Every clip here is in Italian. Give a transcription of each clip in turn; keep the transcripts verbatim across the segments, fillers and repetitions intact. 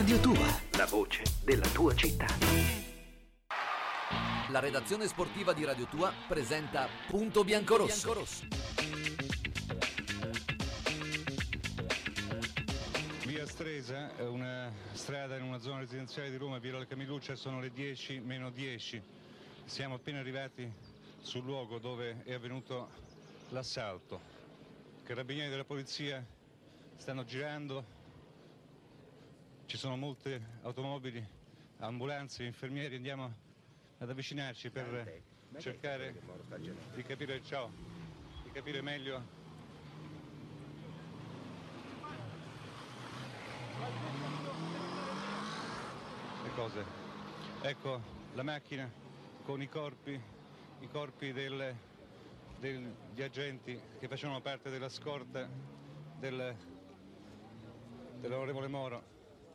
Radio Tua, la voce della tua città. La redazione sportiva di Radio Tua presenta Punto Biancorosso. Via Stresa, una strada in una zona residenziale di Roma, via La Camiluccia, sono le dieci meno dieci. Siamo appena arrivati sul luogo dove è avvenuto l'assalto. Carabinieri della polizia stanno girando. Ci sono molte automobili, ambulanze, infermieri, andiamo ad avvicinarci per cercare di capire, ciao, di capire meglio le cose. Ecco la macchina con i corpi, i corpi del, degli agenti che facevano parte della scorta del, dell'onorevole Moro,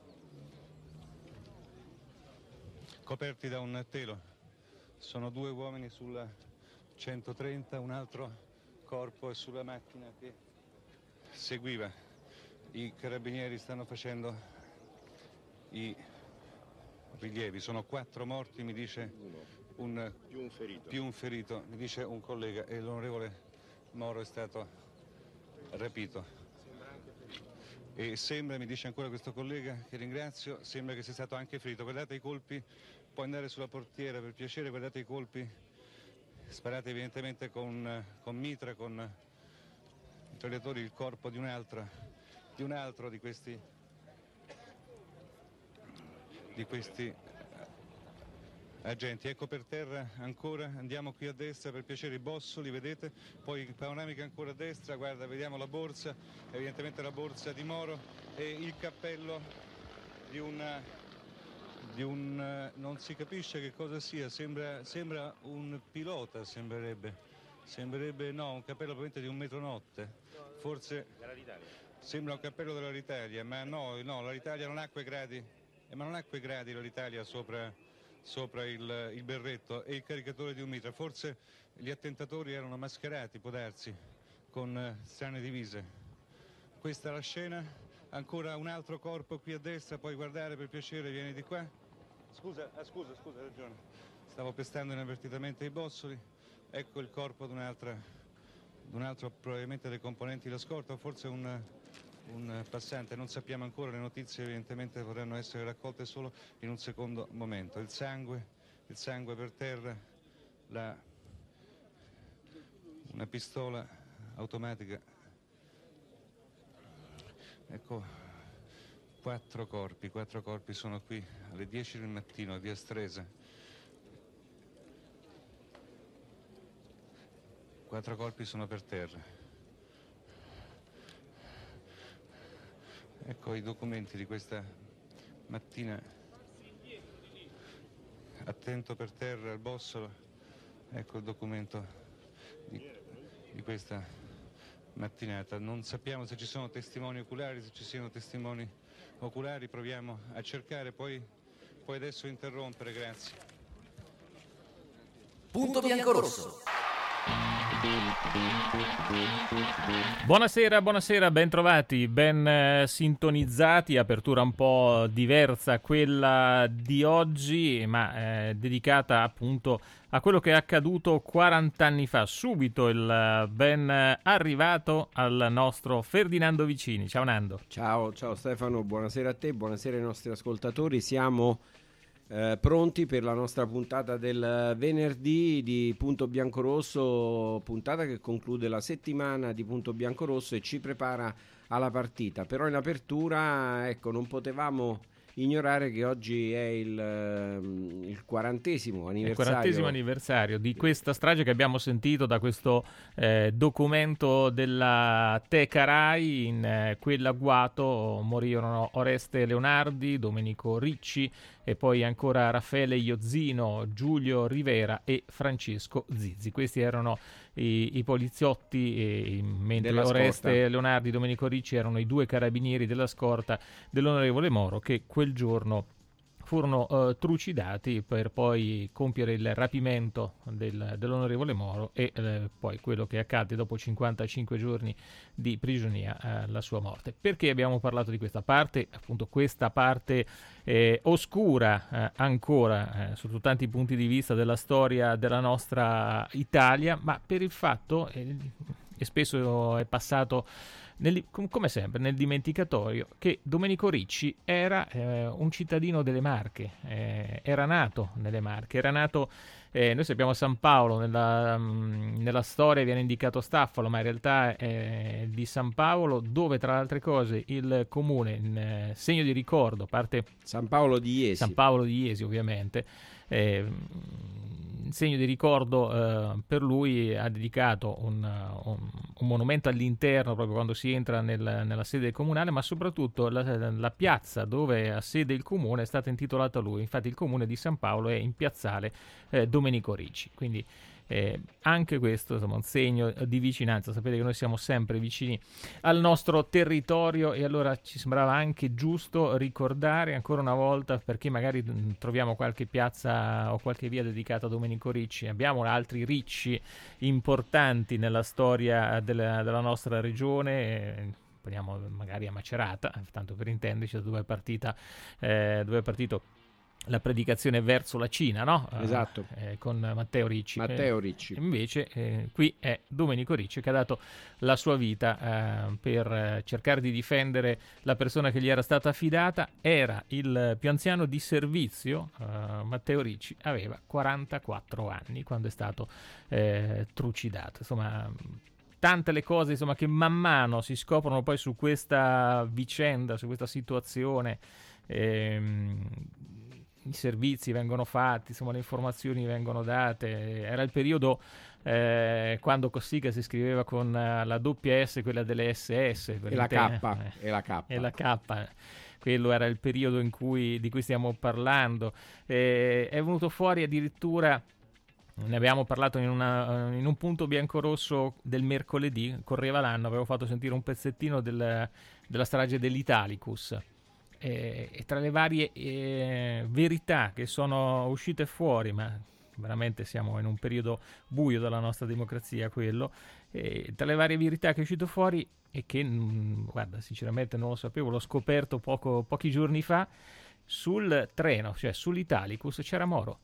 coperti da un telo. Sono due uomini sulla centotrenta, un altro corpo è sulla macchina che seguiva. I carabinieri stanno facendo i rilievi. Sono quattro morti, mi dice un più un ferito, più un ferito mi dice un collega, e l'onorevole Moro è stato rapito. E sembra, mi dice ancora questo collega, che ringrazio, sembra che sia stato anche ferito. Guardate i colpi, può andare sulla portiera per piacere, guardate i colpi sparati evidentemente con, con mitra, con mitragliatori, il corpo di un'altra, di un altro di questi, di questi agenti. Ecco per terra ancora, andiamo qui a destra per piacere, i bossoli, vedete, poi panoramica ancora a destra, guarda, vediamo la borsa, evidentemente la borsa di Moro, e il cappello di un, di un non si capisce che cosa sia, sembra, sembra un pilota, sembrerebbe, sembrerebbe no, un cappello probabilmente di un metronotte, forse sembra un cappello dell'Alitalia, ma no, no, l'Alitalia non ha quei gradi, eh, ma non ha quei gradi l'Alitalia sopra sopra il, il berretto e il caricatore di un mitra. Forse gli attentatori erano mascherati, può darsi, con eh, strane divise. Questa è la scena, ancora un altro corpo qui a destra, puoi guardare per piacere, vieni di qua. Scusa, ah, scusa, scusa, hai ragione. Stavo pestando inavvertitamente i bossoli. Ecco il corpo di un'altra, di un altro, probabilmente dei componenti della scorta, o forse un un passante, non sappiamo ancora, le notizie evidentemente potranno essere raccolte solo in un secondo momento. Il sangue, il sangue per terra, la, una pistola automatica. Ecco, quattro corpi, quattro corpi sono qui alle dieci del mattino a via Stresa. Quattro corpi sono per terra. Ecco i documenti di questa mattina, attento per terra al bossolo, ecco il documento di, di questa mattinata. Non sappiamo se ci sono testimoni oculari, se ci siano testimoni oculari, proviamo a cercare, poi, poi adesso interrompere, grazie. Punto Biancorosso. Buonasera, buonasera, ben trovati, ben eh, sintonizzati, apertura un po' diversa quella di oggi, ma eh, dedicata appunto a quello che è accaduto quaranta anni fa. Subito il ben arrivato al nostro Ferdinando Vicini. Ciao Nando. Ciao, ciao Stefano, buonasera a te, buonasera ai nostri ascoltatori. Siamo Eh, pronti per la nostra puntata del venerdì di Punto Biancorosso, puntata che conclude la settimana di Punto Biancorosso e ci prepara alla partita. Però in apertura, ecco, non potevamo ignorare che oggi è il, il quarantesimo anniversario. Il quarantesimo anniversario di questa strage che abbiamo sentito da questo eh, documento della Teca Rai. In eh, quell'agguato morirono Oreste Leonardi, Domenico Ricci e poi ancora Raffaele Iozzino, Giulio Rivera e Francesco Zizzi. Questi erano i, i poliziotti, e, mentre della Oreste scorta. Leonardi e Domenico Ricci erano i due carabinieri della scorta dell'onorevole Moro, che quel giorno furono uh, trucidati per poi compiere il rapimento del, dell'onorevole Moro e uh, poi quello che accadde dopo cinquantacinque giorni di prigionia, uh, la sua morte. Perché abbiamo parlato di questa parte? Appunto questa parte eh, oscura eh, ancora eh, sotto tanti punti di vista della storia della nostra Italia, ma per il fatto, eh, e spesso è passato nel, come sempre nel dimenticatorio, che Domenico Ricci era eh, un cittadino delle Marche, eh, era nato nelle Marche, era nato, eh, noi sappiamo a San Paolo, nella, mh, nella storia viene indicato Staffalo, ma in realtà è di San Paolo, dove tra le altre cose il comune, in eh, segno di ricordo, parte San Paolo di Iesi, San Paolo di Iesi ovviamente, eh, in segno di ricordo eh, per lui ha dedicato un, un, un monumento all'interno proprio quando si entra nel, nella sede comunale, ma soprattutto la, la piazza dove ha sede il comune è stata intitolata a lui. Infatti il comune di San Paolo è in piazzale eh, Domenico Ricci, quindi Eh, anche questo insomma un segno di vicinanza. Sapete che noi siamo sempre vicini al nostro territorio e allora ci sembrava anche giusto ricordare ancora una volta, perché magari mh, troviamo qualche piazza o qualche via dedicata a Domenico Ricci, abbiamo altri Ricci importanti nella storia della, della nostra regione. Eh, parliamo magari a Macerata, tanto per intenderci, da dove è partita eh, dove è partito la predicazione verso la Cina, no? Esatto. Eh, con Matteo Ricci. Matteo Ricci. Eh, invece eh, qui è Domenico Ricci che ha dato la sua vita eh, per eh, cercare di difendere la persona che gli era stata affidata. Era il più anziano di servizio, eh, Matteo Ricci aveva quarantaquattro anni quando è stato eh, trucidato. Insomma, tante le cose insomma, che man mano si scoprono poi su questa vicenda, su questa situazione. Ehm, i servizi vengono fatti, insomma le informazioni vengono date. Era il periodo eh, quando Cossiga si scriveva con uh, la doppia S, quella delle S S e la, K, eh, e la K e la K. Quello era il periodo in cui, di cui stiamo parlando. Eh, è venuto fuori addirittura, ne abbiamo parlato in, una, in un punto biancorosso del mercoledì, correva l'anno, avevo fatto sentire un pezzettino del, della strage dell'Italicus. E, e tra le varie eh, verità che sono uscite fuori, ma veramente siamo in un periodo buio della nostra democrazia quello, e tra le varie verità che è uscito fuori e che mh, guarda sinceramente non lo sapevo, l'ho scoperto poco, pochi giorni fa, sul treno, cioè sull'Italicus c'era Moro.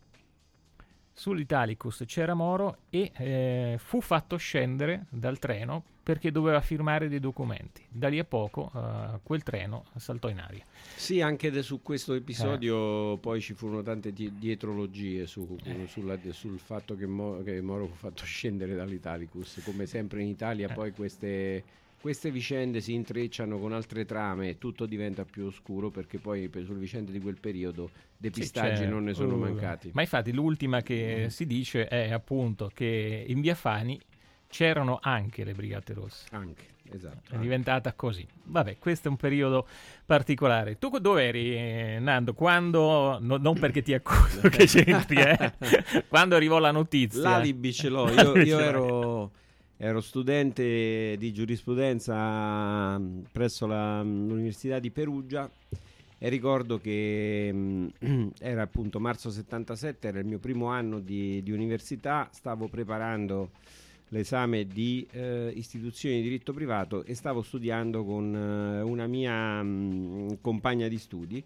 Sull'Italicus c'era Moro e eh, fu fatto scendere dal treno perché doveva firmare dei documenti. Da lì a poco uh, quel treno saltò in aria. Sì, anche de- su questo episodio eh. poi ci furono tante di- dietrologie su, eh. sulla, sul fatto che, Mo- che Moro fu fatto scendere dall'Italicus. Come sempre in Italia eh. poi queste... Queste vicende si intrecciano con altre trame e tutto diventa più oscuro, perché poi per, sulle vicende di quel periodo depistaggi sì, non ne sono uh, mancati. Ma infatti l'ultima che mm. si dice è appunto che in via Fani c'erano anche le Brigate Rosse. Anche, esatto. È anche. diventata così. Vabbè, questo è un periodo particolare. Tu dove eri, Nando? Quando, no, non perché ti accuso che c'entri, eh? Quando arrivò la notizia? L'alibi ce l'ho, io, io ero... Ero studente di giurisprudenza presso la, l'Università di Perugia e ricordo che mh, era appunto marzo settantasette, era il mio primo anno di, di università, stavo preparando l'esame di eh, istituzioni di diritto privato e stavo studiando con eh, una mia mh, compagna di studi.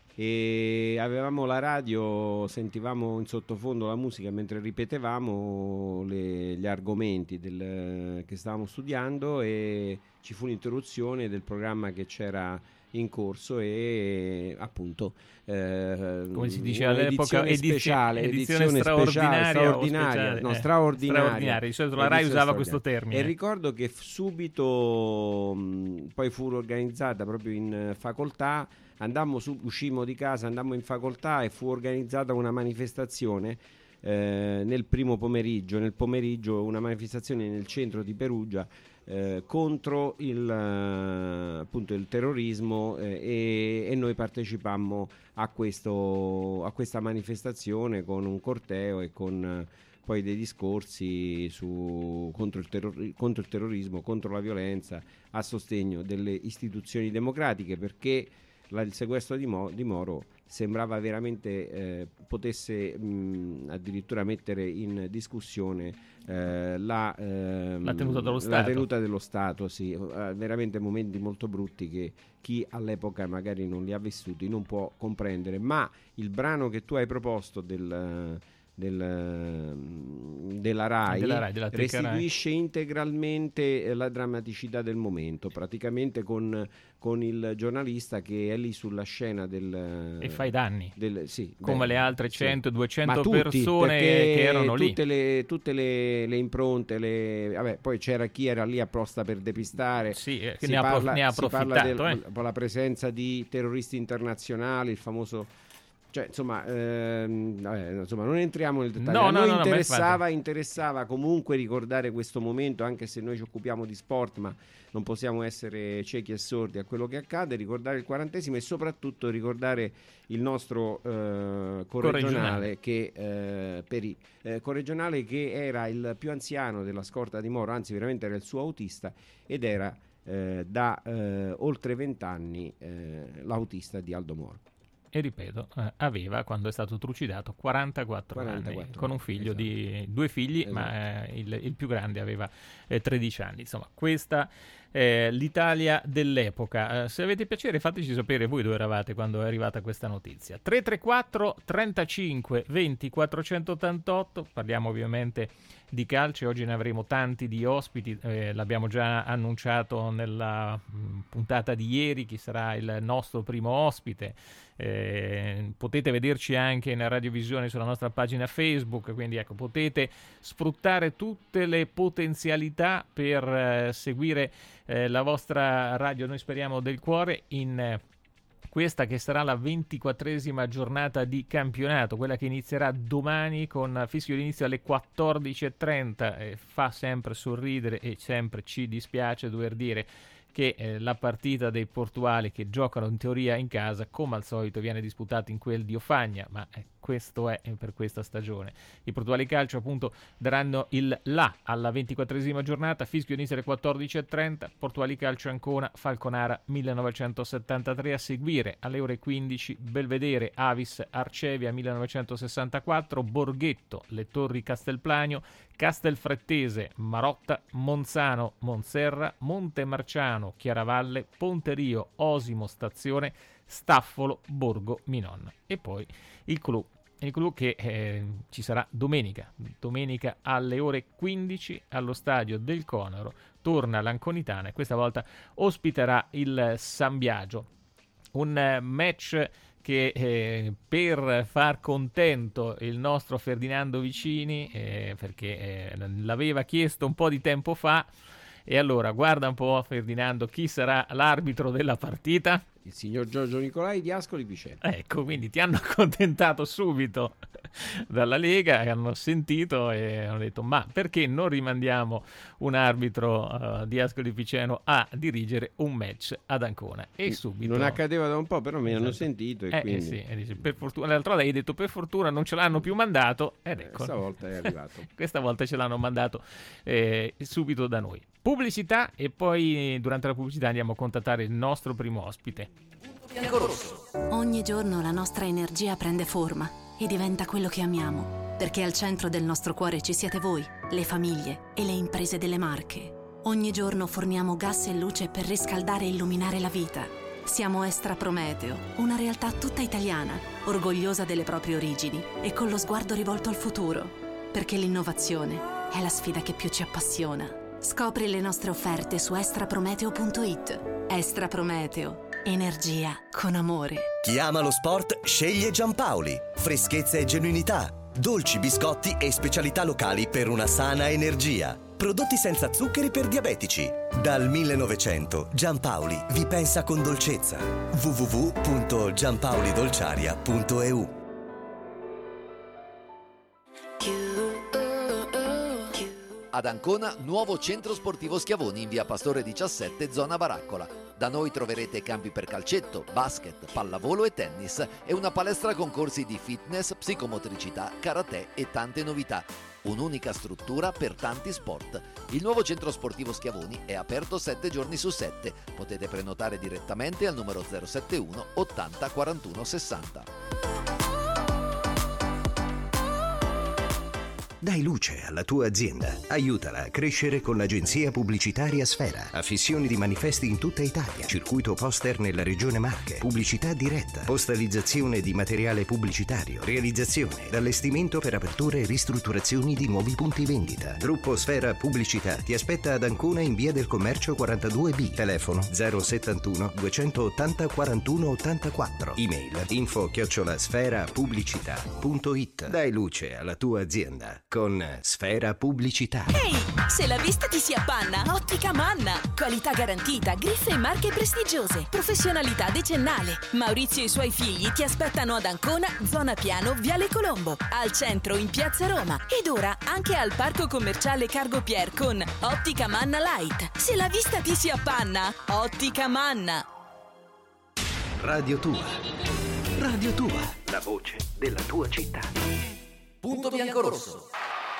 E avevamo la radio, sentivamo in sottofondo la musica mentre ripetevamo le, gli argomenti del, che stavamo studiando, e ci fu un'interruzione del programma che c'era in corso e appunto eh, come si dice all'epoca, edizione speciale, edizione, edizione straordinaria, speciale, straordinaria, speciale, no, eh, straordinaria. straordinaria. Di solito la Rai usava questo termine. E ricordo che subito mh, poi fu organizzata proprio in facoltà. Andammo su, uscimmo di casa, andammo in facoltà e fu organizzata una manifestazione eh, nel primo pomeriggio, nel pomeriggio una manifestazione nel centro di Perugia eh, contro il, eh, appunto il terrorismo eh, e, e noi partecipammo a, questo, a questa manifestazione con un corteo e con eh, poi dei discorsi su, contro, il terror, contro il terrorismo, contro la violenza, a sostegno delle istituzioni democratiche, perché la, il sequestro di, Mo, di Moro sembrava veramente eh, potesse mh, addirittura mettere in discussione eh, la, ehm, la tenuta dello la Stato, tenuta dello Stato sì. eh, veramente momenti molto brutti che chi all'epoca magari non li ha vissuti non può comprendere. Ma il brano che tu hai proposto del Del, della Rai, della Rai della restituisce Rai. integralmente la drammaticità del momento, praticamente con, con il giornalista che è lì sulla scena del, e fa i danni del, sì, come beh, le altre cento duecento tutti, persone che erano lì, tutte le, tutte le, le impronte le, vabbè, poi c'era chi era lì apposta per depistare, sì, che si ne, parla, ha, ne ha approfittato, del, eh. la presenza di terroristi internazionali, il famoso. Cioè, insomma, ehm, vabbè, insomma, non entriamo nel dettaglio. No, A no, noi no, interessava, no, interessava comunque ricordare questo momento, anche se noi ci occupiamo di sport, ma non possiamo essere ciechi e sordi a quello che accade, ricordare il quarantesimo e soprattutto ricordare il nostro eh, corregionale che eh, perì, eh, corregionale che era il più anziano della scorta di Moro, anzi veramente era il suo autista ed era eh, da eh, oltre vent'anni eh, l'autista di Aldo Moro. E ripeto, eh, aveva, quando è stato trucidato, quarantaquattro, quarantaquattro anni, con un figlio, esatto. di due figli, esatto. ma eh, il, il più grande aveva eh, tredici anni. Insomma, questa è l'Italia dell'epoca. Eh, se avete piacere fateci sapere voi dove eravate quando è arrivata questa notizia. tre tre quattro trentacinque venti quattrocentottantotto, parliamo ovviamente di calcio, oggi ne avremo tanti di ospiti, eh, l'abbiamo già annunciato nella mh, puntata di ieri chi sarà il nostro primo ospite. Eh, potete vederci anche in radiovisione sulla nostra pagina Facebook, quindi ecco, potete sfruttare tutte le potenzialità per eh, seguire eh, la vostra radio, noi speriamo del cuore, in eh, questa che sarà la ventiquattresima giornata di campionato, quella che inizierà domani con fischio d'inizio alle quattordici e trenta. Eh, fa sempre sorridere e sempre ci dispiace dover dire che eh, la partita dei portuali, che giocano in teoria in casa, come al solito viene disputata in quel di Ofagna, ma eh, questo è per questa stagione. I Portuali Calcio appunto daranno il là alla ventiquattresima giornata, fischio inizia alle quattordici e trenta, Portuali Calcio Ancona, Falconara millenovecentosettantatré, a seguire alle ore quindici Belvedere, Avis, Arcevia millenovecentosessantaquattro, Borghetto, Le Torri Castelplanio, Castelfrettese, Marotta, Monzano, Monserra, Montemarciano, Chiaravalle, Ponterio, Osimo Stazione, Staffolo, Borgo Minon. E poi il clou, il clou che eh, ci sarà domenica, domenica alle ore quindici allo stadio del Conero, torna l'Anconitana e questa volta ospiterà il San Biagio. Un eh, match che eh, per far contento il nostro Ferdinando Vicini, eh, perché eh, l'aveva chiesto un po' di tempo fa, e allora guarda un po' Ferdinando chi sarà l'arbitro della partita. Il signor Giorgio Nicolai di Ascoli Piceno. Ecco, quindi ti hanno accontentato subito dalla Lega, e hanno sentito e hanno detto ma perché non rimandiamo un arbitro uh, di Ascoli Piceno a dirigere un match ad Ancona. E subito non accadeva da un po', però mi esatto. hanno sentito e eh, quindi eh sì, e dice, per fortuna, l'altra volta hai detto per fortuna non ce l'hanno più mandato ed ecco, questa volta è arrivato. Questa volta ce l'hanno mandato eh, subito da noi. Pubblicità e poi durante la pubblicità andiamo a contattare il nostro primo ospite. Ogni giorno la nostra energia prende forma e diventa quello che amiamo, perché al centro del nostro cuore ci siete voi, le famiglie e le imprese delle Marche. Ogni giorno forniamo gas e luce per riscaldare e illuminare la vita. Siamo Estra Prometeo, una realtà tutta italiana, orgogliosa delle proprie origini e con lo sguardo rivolto al futuro, perché l'innovazione è la sfida che più ci appassiona. Scopri le nostre offerte su extra prometeo punto it. Estra Prometeo. Energia con amore. Chi ama lo sport sceglie Giampaoli. Freschezza e genuinità, dolci biscotti e specialità locali per una sana energia. Prodotti senza zuccheri per diabetici. Dal millenovecento Giampaoli vi pensa con dolcezza. w w w punto giampaolidolciaria punto e u. Ad Ancona, nuovo centro sportivo Schiavoni in via Pastore diciassette, zona Baraccola. Da noi troverete campi per calcetto, basket, pallavolo e tennis e una palestra con corsi di fitness, psicomotricità, karate e tante novità. Un'unica struttura per tanti sport. Il nuovo centro sportivo Schiavoni è aperto sette giorni su sette. Potete prenotare direttamente al numero zero sette uno ottanta quarantuno sessanta. Dai luce alla tua azienda. Aiutala a crescere con l'agenzia pubblicitaria Sfera. Affissioni di manifesti in tutta Italia. Circuito poster nella regione Marche. Pubblicità diretta. Postalizzazione di materiale pubblicitario. Realizzazione ed allestimento per aperture e ristrutturazioni di nuovi punti vendita. Gruppo Sfera Pubblicità ti aspetta ad Ancona in via del Commercio quarantadue B. Telefono zero settantuno duecentottanta quarantuno ottantaquattro. Email info chiocciola sfera pubblicità punto it. Dai luce alla tua azienda con Sfera Pubblicità. Ehi, se la vista ti si appanna, Ottica Manna. Qualità garantita, griffe e marche prestigiose, professionalità decennale. Maurizio e i suoi figli ti aspettano ad Ancona, zona Piano, Viale Colombo, al centro in Piazza Roma ed ora anche al parco commerciale Cargo Pier con Ottica Manna Light. Se la vista ti si appanna, Ottica Manna. Radio Tua. Radio Tua. La voce della tua città. Punto bianco-rosso.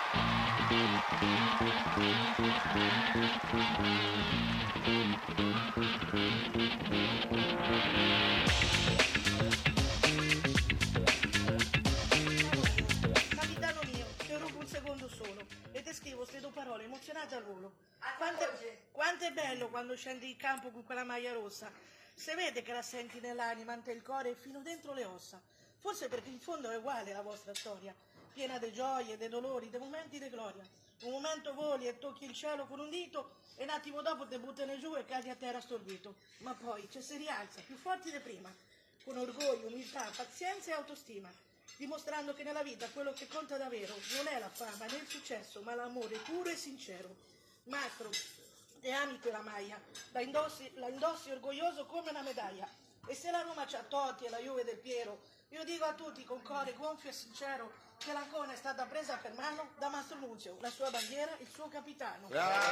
Capitano mio, ti rubo un secondo solo e ti scrivo queste due parole emozionate al volo. Quanto, quanto è bello quando scendi in campo con quella maglia rossa. Se vede che la senti nell'anima, ante il cuore e fino dentro le ossa. Forse perché in fondo è uguale la vostra storia, piena di gioie, dei dolori, dei momenti di gloria. Un momento voli e tocchi il cielo con un dito e un attimo dopo ti buttano giù e cadi a terra stordito. Ma poi ci si rialza, più forti di prima, con orgoglio, umiltà, pazienza e autostima, dimostrando che nella vita quello che conta davvero non è la fama né il successo, ma l'amore puro e sincero. Mastro, e ami quella maglia, la indossi, la indossi orgoglioso come una medaglia. E se la Roma c'ha Totti e la Juve del Piero, io dico a tutti con cuore gonfio e sincero che l'Ancona è stata presa per mano da Mastro Nunzio, la sua bandiera, il suo capitano.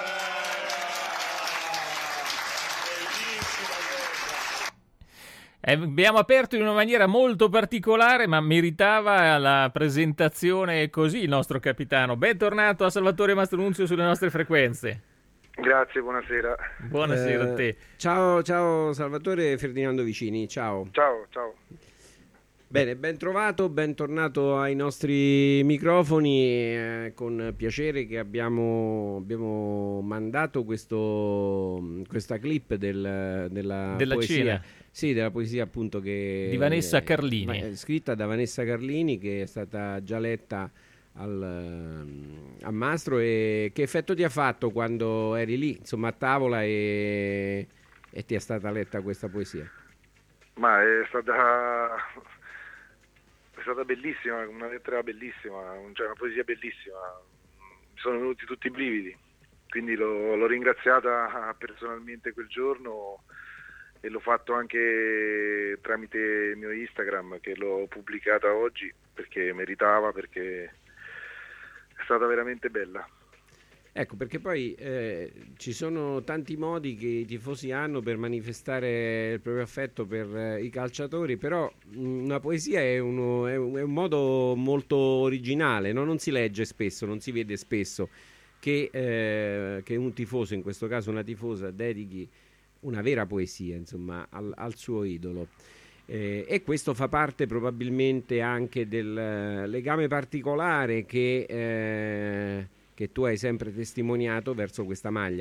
Eh, abbiamo aperto in una maniera molto particolare, ma meritava la presentazione così il nostro capitano. Bentornato a Salvatore Mastro Nunzio sulle nostre frequenze. Grazie, buonasera. Buonasera Eh, a te. Ciao, ciao Salvatore Ferdinando Vicini, ciao. Ciao, ciao. Bene, ben trovato, bentornato ai nostri microfoni, eh, con piacere che abbiamo, abbiamo mandato questo, questa clip del, della, Della poesia. Cina. Sì, della poesia appunto che... Di Vanessa Carlini. eh, scritta da Vanessa Carlini, che è stata già letta al, a Mastro. E che effetto ti ha fatto quando eri lì, insomma, a tavola e, e ti è stata letta questa poesia? Ma è stata... è stata bellissima, una lettera bellissima, cioè una poesia bellissima, mi sono venuti tutti i brividi, quindi l'ho, l'ho ringraziata personalmente quel giorno e l'ho fatto anche tramite il mio Instagram, che l'ho pubblicata oggi perché meritava, perché è stata veramente bella. Ecco, perché poi eh, ci sono tanti modi che i tifosi hanno per manifestare il proprio affetto per eh, i calciatori, però mh, una poesia è, uno, è, un, è un modo molto originale, no? Non si legge spesso, non si vede spesso che, eh, che un tifoso, in questo caso una tifosa, dedichi una vera poesia, insomma, al, al suo idolo. Eh, e questo fa parte probabilmente anche del eh, legame particolare che... Eh, che tu hai sempre testimoniato verso questa maglia.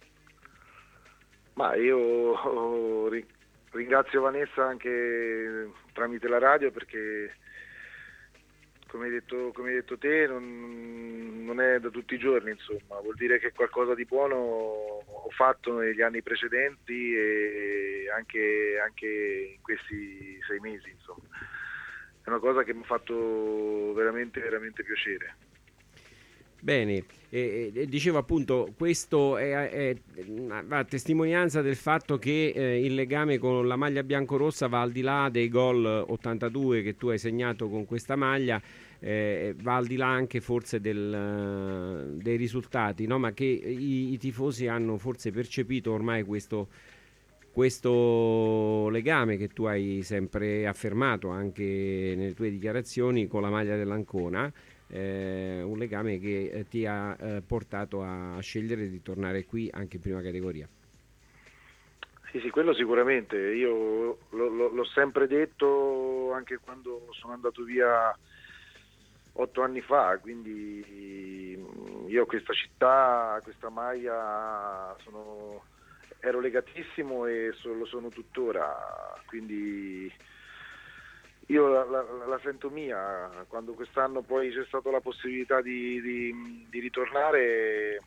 Ma io ringrazio Vanessa anche tramite la radio, perché come hai detto, come hai detto te, non, non è da tutti i giorni, insomma, vuol dire che qualcosa di buono ho fatto negli anni precedenti e anche, anche in questi sei mesi, insomma. È una cosa che mi ha fatto veramente, veramente piacere. Bene, e, e dicevo appunto, questo è, è, a testimonianza del fatto che eh, il legame con la maglia biancorossa va al di là dei gol ottantadue che tu hai segnato con questa maglia, eh, va al di là anche forse del, dei risultati, no? Ma che i, i tifosi hanno forse percepito ormai questo, questo legame che tu hai sempre affermato anche nelle tue dichiarazioni con la maglia dell'Ancona. Eh, un legame che eh, ti ha eh, portato a scegliere di tornare qui anche in prima categoria. Sì, sì, quello sicuramente. Io lo, lo, l'ho sempre detto anche quando sono andato via otto anni fa, quindi io a questa città, a questa maglia sono, ero legatissimo e so, lo sono tuttora, quindi io la, la, la sento mia. Quando quest'anno poi c'è stata la possibilità di, di, di ritornare,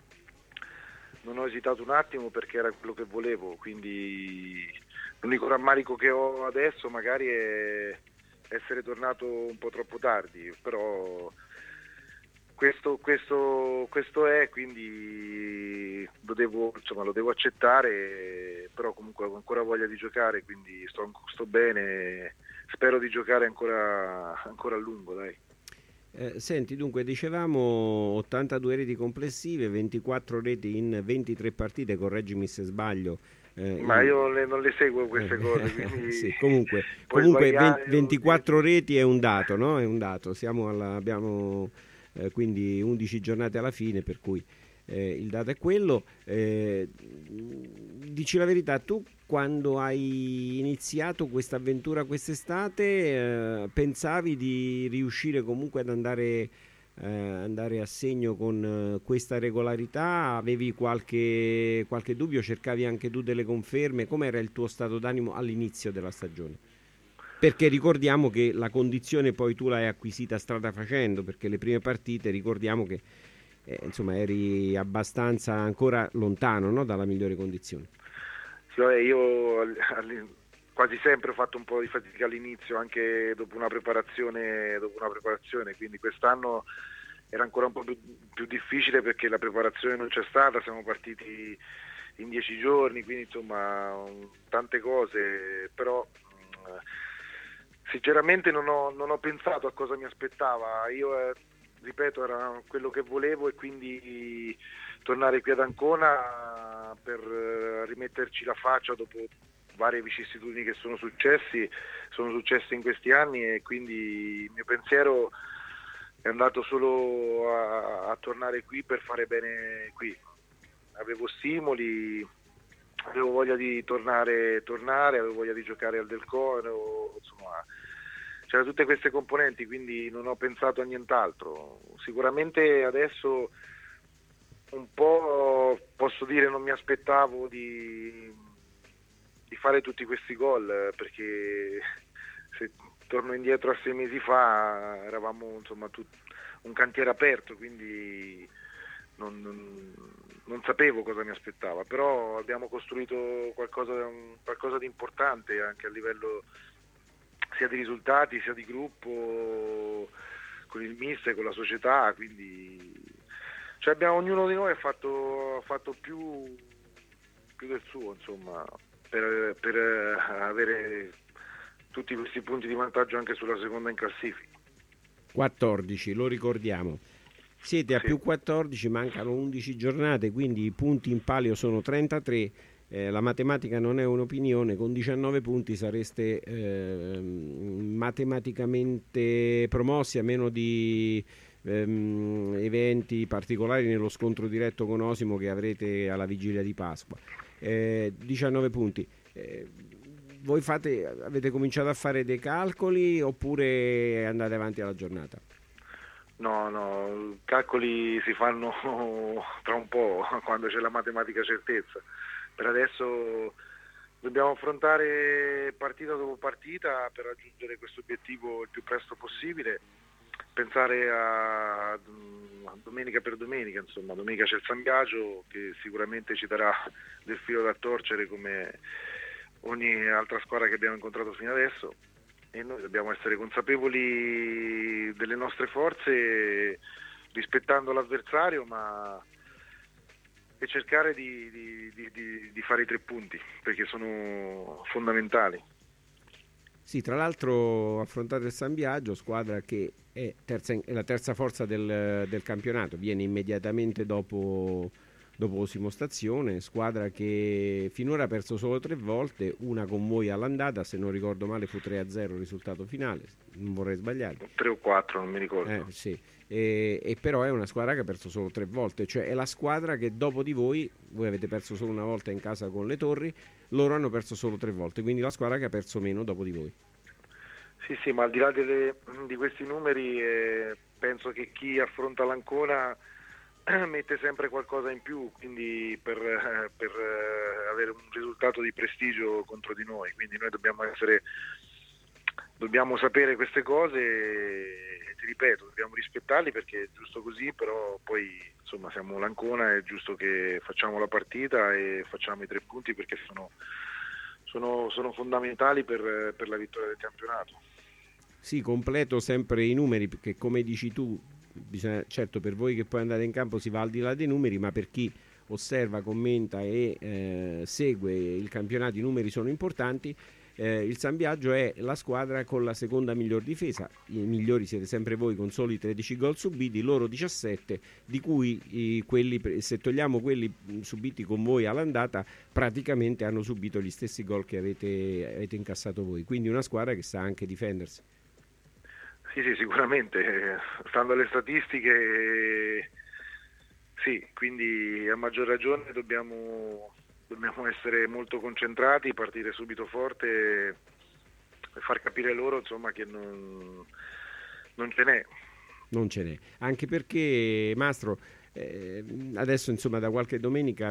non ho esitato un attimo perché era quello che volevo, quindi l'unico rammarico che ho adesso magari è essere tornato un po' troppo tardi, però questo, questo, questo è, quindi lo devo, insomma, lo devo accettare, però comunque ho ancora voglia di giocare, quindi sto, sto bene. Spero di giocare ancora, ancora a lungo, dai. Eh, senti, dunque, dicevamo ottantadue reti complessive, ventiquattro reti in ventitré partite, correggimi se sbaglio. Eh, Ma in... io le, non le seguo queste cose, quindi... sì, comunque, comunque venti, ventiquattro reti è un dato, no? È un dato. Siamo alla, abbiamo eh, quindi undici giornate alla fine, per cui eh, il dato è quello. Eh, dici la verità, tu quando hai iniziato questa avventura quest'estate eh, pensavi di riuscire comunque ad andare, eh, andare a segno con eh, questa regolarità? Avevi qualche, qualche dubbio? Cercavi anche tu delle conferme? Com'era il tuo stato d'animo all'inizio della stagione? Perché ricordiamo che la condizione poi tu l'hai acquisita strada facendo, perché le prime partite ricordiamo che eh, insomma eri abbastanza ancora lontano, no, dalla migliore condizione. Sì, vabbè, io quasi sempre ho fatto un po' di fatica all'inizio, anche dopo una preparazione, dopo una preparazione, quindi quest'anno era ancora un po' più, più difficile perché la preparazione non c'è stata, siamo partiti in dieci giorni, quindi insomma tante cose, però sinceramente non ho, non ho pensato a cosa mi aspettava. Io eh, ripeto, era quello che volevo e quindi tornare qui ad Ancona per rimetterci la faccia dopo varie vicissitudini che sono successi, sono successe in questi anni, e quindi il mio pensiero è andato solo a, a tornare qui per fare bene qui. Avevo stimoli, avevo voglia di tornare, tornare, avevo voglia di giocare al Del Coro, insomma c'erano tutte queste componenti, quindi non ho pensato a nient'altro. Sicuramente adesso un po' posso dire non mi aspettavo di, di fare tutti questi gol, perché se torno indietro a sei mesi fa eravamo insomma tut, un cantiere aperto, quindi non, non, non sapevo cosa mi aspettava, però abbiamo costruito qualcosa, qualcosa di importante anche a livello sia di risultati sia di gruppo, con il mister, con la società, quindi cioè abbiamo, ognuno di noi ha fatto, ha fatto più, più del suo, insomma, per, per avere tutti questi punti di vantaggio anche sulla seconda in classifica. quattordici, lo ricordiamo. Siete a sì. più quattordici, mancano undici giornate, quindi i punti in palio sono trentatré. Eh, la matematica non è un'opinione, con diciannove punti sareste eh, matematicamente promossi, a meno di ehm, eventi particolari nello scontro diretto con Osimo che avrete alla vigilia di Pasqua. Eh, diciannove punti. Eh, voi fate, avete cominciato a fare dei calcoli oppure andate avanti alla giornata? No, no, calcoli si fanno tra un po', quando c'è la matematica certezza. Per adesso dobbiamo affrontare partita dopo partita per raggiungere questo obiettivo il più presto possibile, pensare a, a domenica per domenica, insomma, domenica c'è il San Biagio che sicuramente ci darà del filo da torcere come ogni altra squadra che abbiamo incontrato fino adesso, e noi dobbiamo essere consapevoli delle nostre forze, rispettando l'avversario, ma e cercare di, di, di, di, di fare i tre punti, perché sono fondamentali. Sì, tra l'altro affrontate il San Biagio, squadra che è, terza, è la terza forza del, del campionato, viene immediatamente dopo, dopo Osimo Stazione, squadra che finora ha perso solo tre volte, una con voi all'andata, se non ricordo male fu tre a zero il risultato finale, non vorrei sbagliare. tre o quattro, non mi ricordo. Eh, sì. E, e però è una squadra che ha perso solo tre volte, cioè è la squadra che dopo di voi, voi avete perso solo una volta in casa con le Torri, loro hanno perso solo tre volte, quindi la squadra che ha perso meno dopo di voi. Sì, sì, ma al di là delle, di questi numeri eh, penso che chi affronta l'Ancona eh, mette sempre qualcosa in più, quindi per, eh, per eh, avere un risultato di prestigio contro di noi, quindi noi dobbiamo essere dobbiamo sapere queste cose e ti ripeto, dobbiamo rispettarli perché è giusto così, però poi insomma siamo l'Ancona, è giusto che facciamo la partita e facciamo i tre punti perché sono, sono, sono fondamentali per, per la vittoria del campionato. Sì, completo sempre i numeri perché come dici tu, bisogna, certo per voi che poi andate in campo si va al di là dei numeri, ma per chi osserva, commenta e eh, segue il campionato i numeri sono importanti. Eh, il San Biagio è la squadra con la seconda miglior difesa, i migliori siete sempre voi con soli tredici gol subiti, loro diciassette, di cui i, quelli, se togliamo quelli subiti con voi all'andata praticamente hanno subito gli stessi gol che avete, avete incassato voi, quindi una squadra che sa anche difendersi. Sì, sì, sicuramente, stando alle statistiche sì, quindi a maggior ragione dobbiamo dobbiamo essere molto concentrati, partire subito forte e far capire loro insomma che non, non ce n'è. Non ce n'è, anche perché Mastro eh, adesso insomma da qualche domenica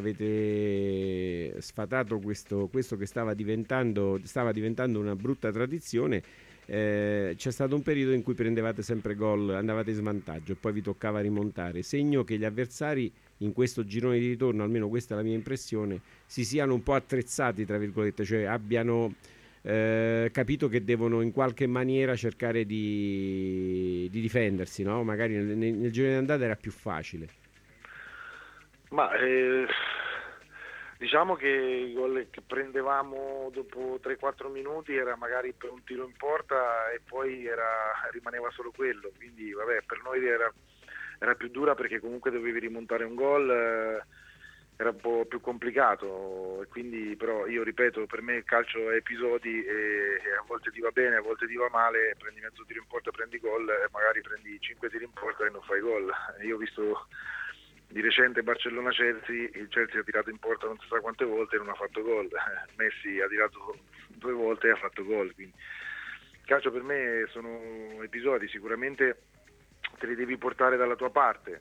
avete sfatato questo, questo che stava diventando, stava diventando una brutta tradizione. Eh, c'è stato un periodo in cui prendevate sempre gol, andavate in svantaggio e poi vi toccava rimontare, segno che gli avversari in questo girone di ritorno, almeno questa è la mia impressione, si siano un po' attrezzati tra virgolette, cioè abbiano eh, capito che devono in qualche maniera cercare di, di difendersi, no? Magari nel, nel, nel girone d'andata era più facile. Ma eh, diciamo che i gol che prendevamo dopo tre quattro minuti era magari per un tiro in porta e poi era, rimaneva solo quello, quindi vabbè, per noi era, era più dura perché comunque dovevi rimontare un gol, eh, era un po' più complicato, e quindi però io ripeto, per me il calcio è episodi e, e a volte ti va bene, a volte ti va male, prendi mezzo tiro in porta, prendi gol e magari prendi cinque tiri in porta e non fai gol. Io ho visto di recente Barcellona-Chelsea, il Chelsea ha tirato in porta non si sa quante volte e non ha fatto gol, Messi ha tirato due volte e ha fatto gol, quindi il calcio per me sono episodi, sicuramente te li devi portare dalla tua parte,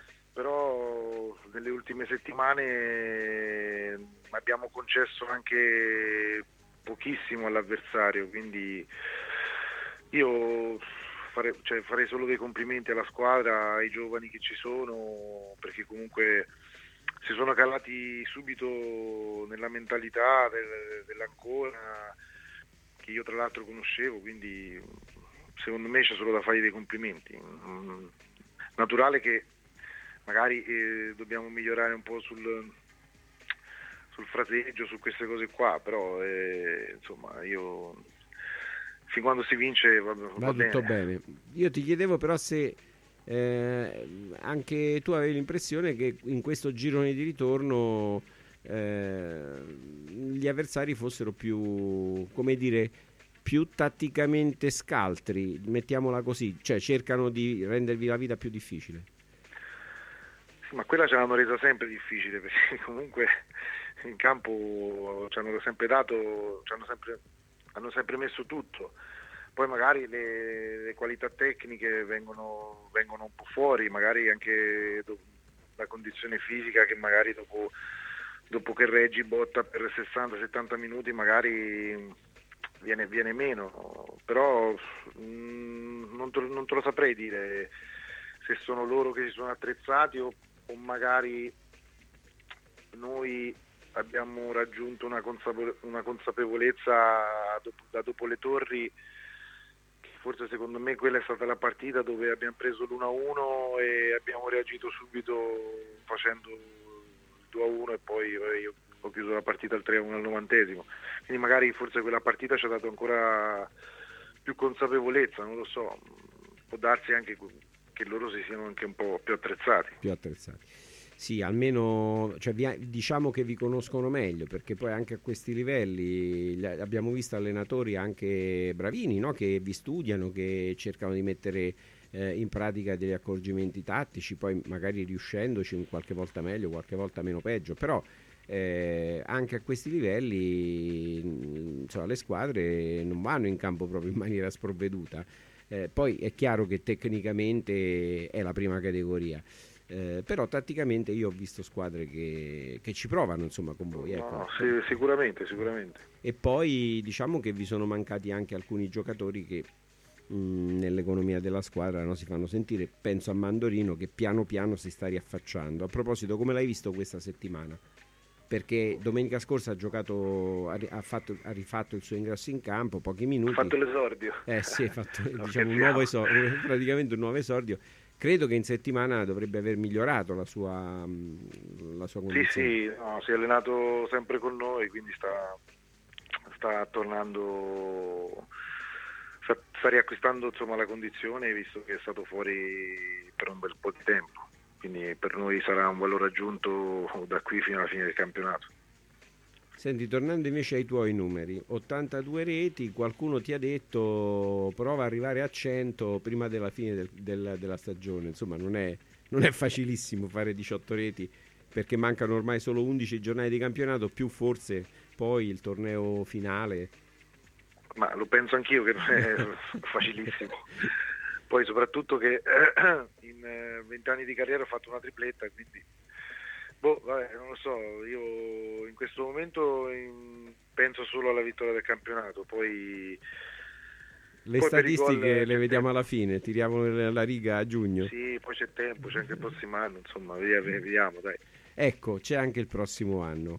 però nelle ultime settimane abbiamo concesso anche pochissimo all'avversario, quindi io Fare, cioè, farei solo dei complimenti alla squadra, ai giovani che ci sono, perché comunque si sono calati subito nella mentalità del, dell'Ancona, che io tra l'altro conoscevo, quindi secondo me c'è solo da fargli dei complimenti. Mm, naturale che magari eh, dobbiamo migliorare un po' sul, sul fraseggio, su queste cose qua, però eh, insomma io... fin quando si vince va, va, va tutto bene. bene. Io ti chiedevo però se eh, anche tu avevi l'impressione che in questo girone di ritorno eh, gli avversari fossero più, come dire, più tatticamente scaltri, mettiamola così, cioè cercano di rendervi la vita più difficile. Sì, ma quella ce l'hanno resa sempre difficile, perché comunque in campo ci hanno sempre dato, ci hanno sempre hanno sempre messo tutto, poi magari le, le qualità tecniche vengono, vengono un po' fuori, magari anche do, la condizione fisica che magari dopo, dopo che reggi botta per sessanta settanta minuti magari viene, viene meno, però mh, non, te, non te lo saprei dire se sono loro che si sono attrezzati o, o magari noi abbiamo raggiunto una, consapevole- una consapevolezza dopo, da dopo le Torri che forse secondo me quella è stata la partita dove abbiamo preso l'uno a uno e abbiamo reagito subito facendo il due a uno e poi io ho chiuso la partita al tre a uno al novantesimo, quindi magari forse quella partita ci ha dato ancora più consapevolezza, non lo so, può darsi anche che loro si siano anche un po' più attrezzati. Più attrezzati. Sì, almeno cioè, vi, diciamo che vi conoscono meglio, perché poi anche a questi livelli abbiamo visto allenatori anche bravini, no? Che vi studiano, che cercano di mettere eh, in pratica degli accorgimenti tattici, poi magari riuscendoci qualche volta meglio, qualche volta meno peggio, però eh, anche a questi livelli insomma, le squadre non vanno in campo proprio in maniera sprovveduta. Eh, poi è chiaro che tecnicamente è la prima categoria. Eh, però tatticamente io ho visto squadre che, che ci provano insomma con voi, ecco. No, sì, sicuramente sicuramente e poi diciamo che vi sono mancati anche alcuni giocatori che mh, nell'economia della squadra, no, si fanno sentire. Penso a Mandorino che piano piano si sta riaffacciando. A proposito, come l'hai visto questa settimana? Perché domenica scorsa ha giocato, ha, fatto, ha rifatto il suo ingresso in campo, pochi minuti, ha fatto l'esordio eh sì, ha fatto diciamo, un nuovo esordio, praticamente un nuovo esordio. Credo che in settimana dovrebbe aver migliorato la sua, la sua condizione. Sì, sì, no, si è allenato sempre con noi, quindi sta, sta tornando, sta, sta riacquistando insomma, la condizione, visto che è stato fuori per un bel po' di tempo. Quindi per noi sarà un valore aggiunto da qui fino alla fine del campionato. Senti, tornando invece ai tuoi numeri, ottantadue reti, qualcuno ti ha detto prova ad arrivare a cento prima della fine del, del, della stagione, insomma non è, non è facilissimo fare diciotto reti, perché mancano ormai solo undici giornate di campionato, più forse poi il torneo finale. Ma lo penso anch'io che non è facilissimo, poi soprattutto che eh, in venti anni di carriera ho fatto una tripletta, quindi... Boh, vabbè, non lo so, io in questo momento in, penso solo alla vittoria del campionato, poi... Le poi statistiche le vediamo alla fine, tiriamo la riga a giugno. Sì, poi c'è tempo, c'è anche il prossimo anno, insomma, vediamo, dai. Ecco, c'è anche il prossimo anno.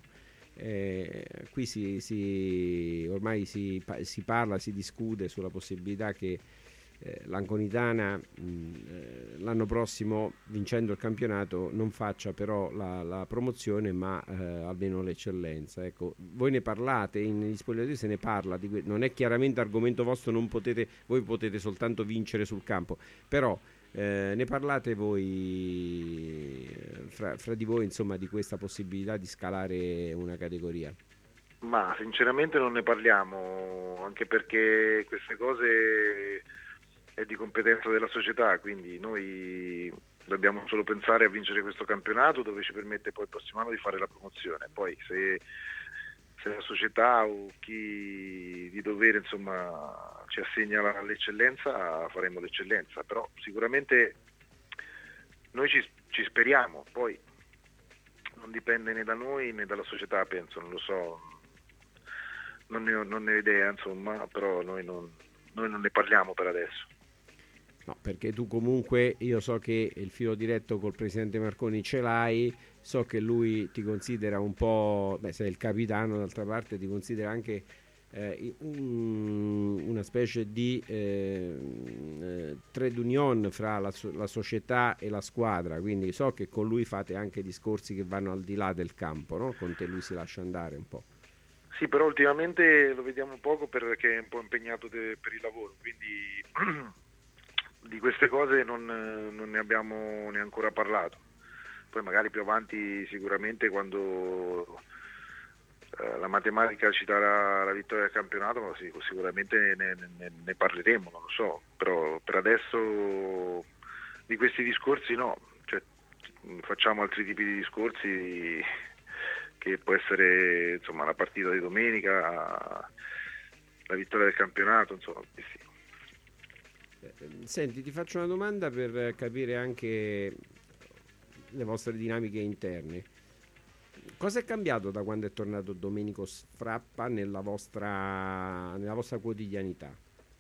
Eh, qui si, si ormai si, si parla, si discute sulla possibilità che Eh, l'Anconitana mh, eh, l'anno prossimo, vincendo il campionato, non faccia però la, la promozione, ma eh, almeno l'eccellenza. Ecco, voi ne parlate, in, negli spogliatoi se ne parla, di que- non è chiaramente argomento vostro, non potete, voi potete soltanto vincere sul campo, però eh, ne parlate voi fra, fra di voi, insomma, di questa possibilità di scalare una categoria? Ma sinceramente non ne parliamo, anche perché queste cose è di competenza della società, quindi noi dobbiamo solo pensare a vincere questo campionato, dove ci permette poi il prossimo anno di fare la promozione. Poi se, se la società o chi di dovere insomma ci assegna la, l'eccellenza, faremo l'eccellenza, però sicuramente noi ci, ci speriamo, poi non dipende né da noi né dalla società, penso, non lo so, non ne ho, non ne ho idea, insomma, però noi non, noi non ne parliamo per adesso. No, perché tu comunque, io so che il filo diretto col presidente Marconi ce l'hai, so che lui ti considera un po', beh, sei il capitano, d'altra parte ti considera anche eh, un, una specie di eh, eh, trade union fra la, la società e la squadra, quindi so che con lui fate anche discorsi che vanno al di là del campo, no? Con te lui si lascia andare un po'. Sì, però ultimamente lo vediamo poco perché è un po' impegnato de, per il lavoro, quindi di queste cose non, non ne abbiamo ne ancora parlato. Poi magari più avanti, sicuramente quando eh, la matematica ci darà la vittoria del campionato, ma sì, sicuramente ne, ne, ne parleremo, non lo so, però per adesso di questi discorsi no, cioè, facciamo altri tipi di discorsi, che può essere insomma la partita di domenica, la vittoria del campionato, insomma, sì. Senti, ti faccio una domanda per capire anche le vostre dinamiche interne. Cosa è cambiato da quando è tornato Domenico Sfrappa nella vostra, nella vostra quotidianità?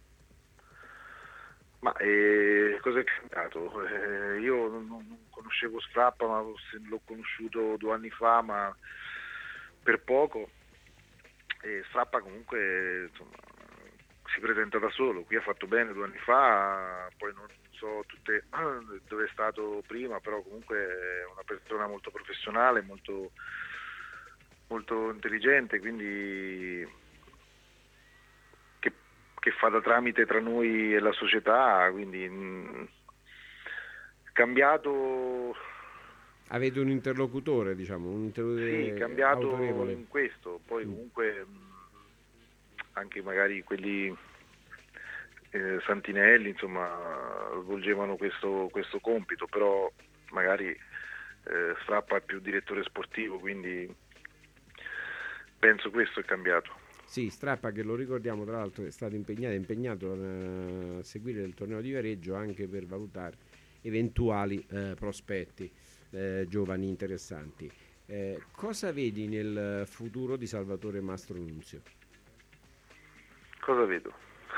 Ma eh, cosa è cambiato? Eh, io non, non conoscevo Sfrappa, ma l'ho conosciuto due anni fa, ma per poco. E Sfrappa comunque insomma, si presenta da solo. Qui ha fatto bene due anni fa, poi non so tutte dove è stato prima, però comunque è una persona molto professionale, molto, molto intelligente, quindi che, che fa da tramite tra noi e la società, quindi mh, cambiato. Avete un interlocutore, diciamo, un interlocutore Sì, cambiato autorevole. in questo, poi comunque mh, anche magari quelli eh, Santinelli, insomma, svolgevano questo, questo compito, però magari eh, Strappa è più direttore sportivo, quindi penso questo è cambiato. Sì, Strappa, che lo ricordiamo tra l'altro è stato impegnato, è impegnato a seguire il torneo di Viareggio anche per valutare eventuali eh, prospetti eh, giovani interessanti. Eh, cosa vedi nel futuro di Salvatore Mastronunzio? Cosa vedo?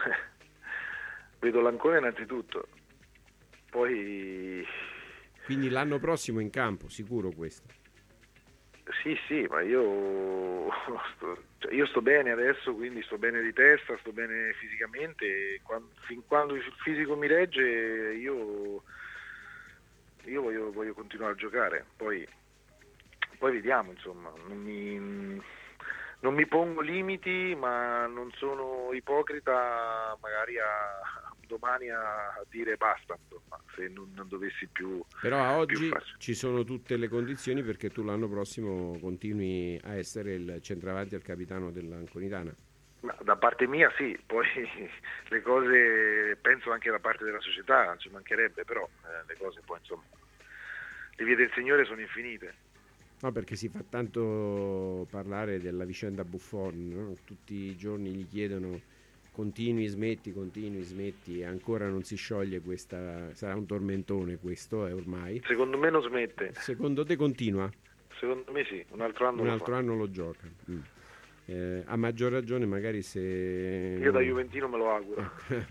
Vedo l'Ancona innanzitutto, poi... Quindi l'anno prossimo in campo, sicuro questo? Sì, sì, ma io sto, cioè io sto bene adesso, quindi sto bene di testa, sto bene fisicamente, e quando, fin quando il fisico mi regge io, io voglio, voglio continuare a giocare, poi, poi vediamo, insomma, non mi... Non mi pongo limiti, ma non sono ipocrita magari a domani a dire basta, insomma, se non, non dovessi più. Però a oggi più facile. Ci sono tutte le condizioni perché tu l'anno prossimo continui a essere il centravanti e il capitano dell'Anconitana. Ma da parte mia sì, poi le cose penso anche da parte della società, non ci mancherebbe, però eh, le cose poi insomma le vie del Signore sono infinite. No, perché si fa tanto parlare della vicenda Buffon, no? Tutti i giorni gli chiedono continui, smetti, continui, smetti, e ancora non si scioglie questa, sarà un tormentone questo, è ormai. Secondo me non smette. Secondo te continua? Secondo me sì, un altro anno Un lo altro fa. anno lo gioca. Mm. Eh, a maggior ragione magari se... Io da Juventino me lo auguro.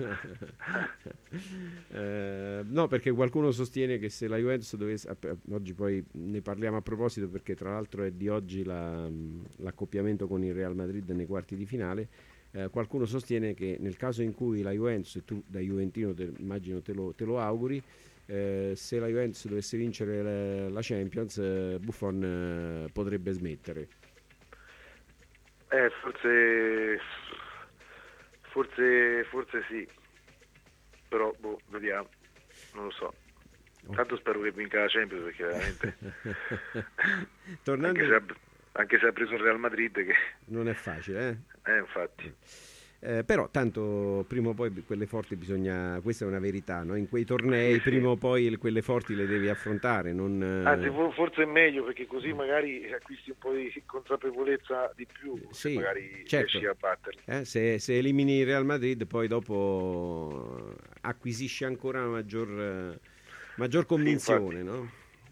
eh, no, perché qualcuno sostiene che se la Juventus dovesse... Oggi poi ne parliamo a proposito perché tra l'altro è di oggi la, l'accoppiamento con il Real Madrid nei quarti di finale. Eh, qualcuno sostiene che nel caso in cui la Juventus, e tu da Juventino te, immagino te lo, te lo auguri, eh, se la Juventus dovesse vincere la, la Champions, eh, Buffon eh, potrebbe smettere. Eh, forse, forse, forse sì, però boh, vediamo, non lo so. Tanto spero che vinca la Champions perché veramente, Tornando... anche, se ha, anche se ha preso il Real Madrid che non è facile, eh? Eh, infatti. Eh, però tanto prima o poi quelle forti bisogna, questa è una verità, no? In quei tornei sì, prima sì. o poi quelle forti le devi affrontare, non... Anzi forse è meglio perché così magari acquisti un po' di consapevolezza di più, sì, magari certo. riesci a batterli. Eh, se, se elimini il Real Madrid poi dopo acquisisci ancora una maggior, maggior convinzione, sì, no?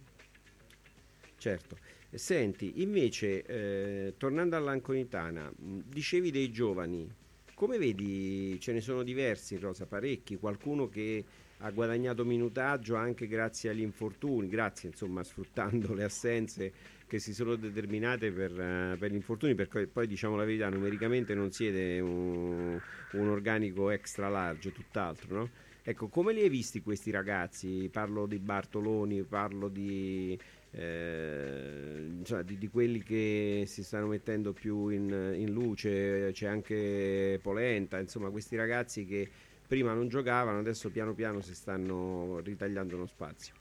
Certo. Senti, invece eh, tornando all'Anconitana, dicevi dei giovani. Come vedi, ce ne sono diversi in rosa, parecchi, qualcuno che ha guadagnato minutaggio anche grazie agli infortuni, grazie insomma sfruttando le assenze che si sono determinate per, uh, per gli infortuni, perché poi diciamo la verità, numericamente non siete un, un organico extra large, tutt'altro, no? Ecco, come li hai visti questi ragazzi? Parlo di Bartoloni, parlo di... Eh, cioè di, di quelli che si stanno mettendo più in, in luce, c'è anche Polenta, insomma questi ragazzi che prima non giocavano, adesso piano piano si stanno ritagliando uno spazio.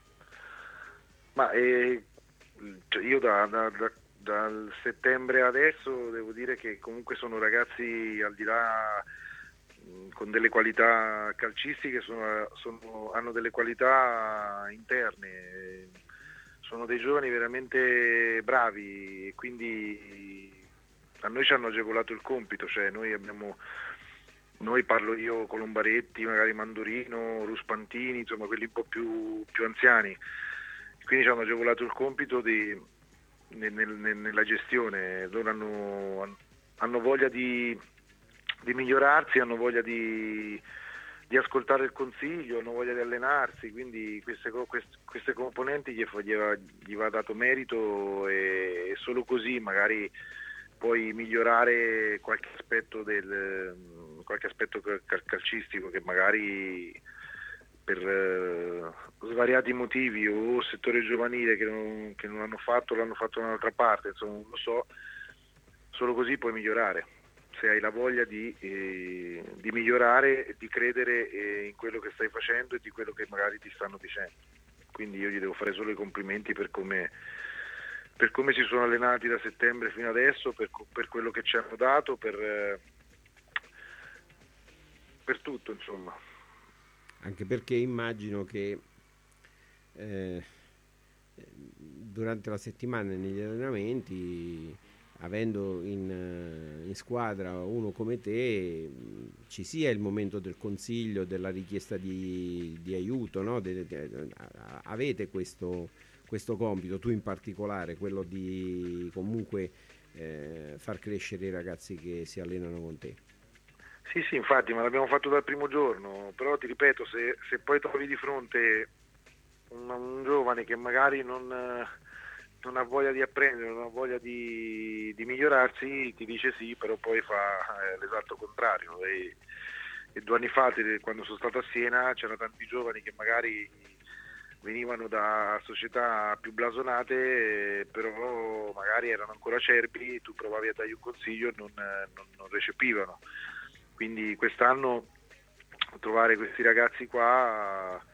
Ma eh, cioè io da, da, da, dal settembre adesso devo dire che comunque sono ragazzi al di là con delle qualità calcistiche, sono, sono, hanno delle qualità interne. Sono dei giovani veramente bravi e quindi a noi ci hanno agevolato il compito, cioè noi abbiamo, noi parlo io Colombaretti, magari Mandorino, Ruspantini, insomma quelli un po' più, più anziani, quindi ci hanno agevolato il compito di, nel, nel, nella gestione, loro hanno, hanno voglia di, di migliorarsi, hanno voglia di... di ascoltare il consiglio, hanno voglia di allenarsi, quindi queste, queste, queste componenti gli, gli, va, gli va dato merito e, e solo così magari puoi migliorare qualche aspetto del, qualche aspetto cal- calcistico che magari per eh, svariati motivi o settore giovanile che non, che non hanno fatto, l'hanno fatto da un'altra parte, insomma non lo so, solo così puoi migliorare, se hai la voglia di, eh, di migliorare e di credere eh, in quello che stai facendo e di quello che magari ti stanno dicendo. Quindi io gli devo fare solo i complimenti per come, per come si sono allenati da settembre fino adesso, per, per quello che ci hanno dato, per, eh, per tutto, insomma. Anche perché immagino che eh, durante la settimana negli allenamenti, avendo in, in squadra uno come te, ci sia il momento del consiglio, della richiesta di, di aiuto, no? de, de, de, avete questo, questo compito, tu in particolare, quello di comunque eh, far crescere i ragazzi che si allenano con te. Sì, sì, infatti, ma l'abbiamo fatto dal primo giorno, però ti ripeto, se, se poi trovi di fronte un, un giovane che magari non, non ha voglia di apprendere, non ha voglia di, di migliorarsi, ti dice sì, però poi fa eh, l'esatto contrario. E, e due anni fa, quando sono stato a Siena, c'erano tanti giovani che magari venivano da società più blasonate, eh, però magari erano ancora acerbi, tu provavi a dargli un consiglio e non, non, non recepivano. Quindi quest'anno trovare questi ragazzi qua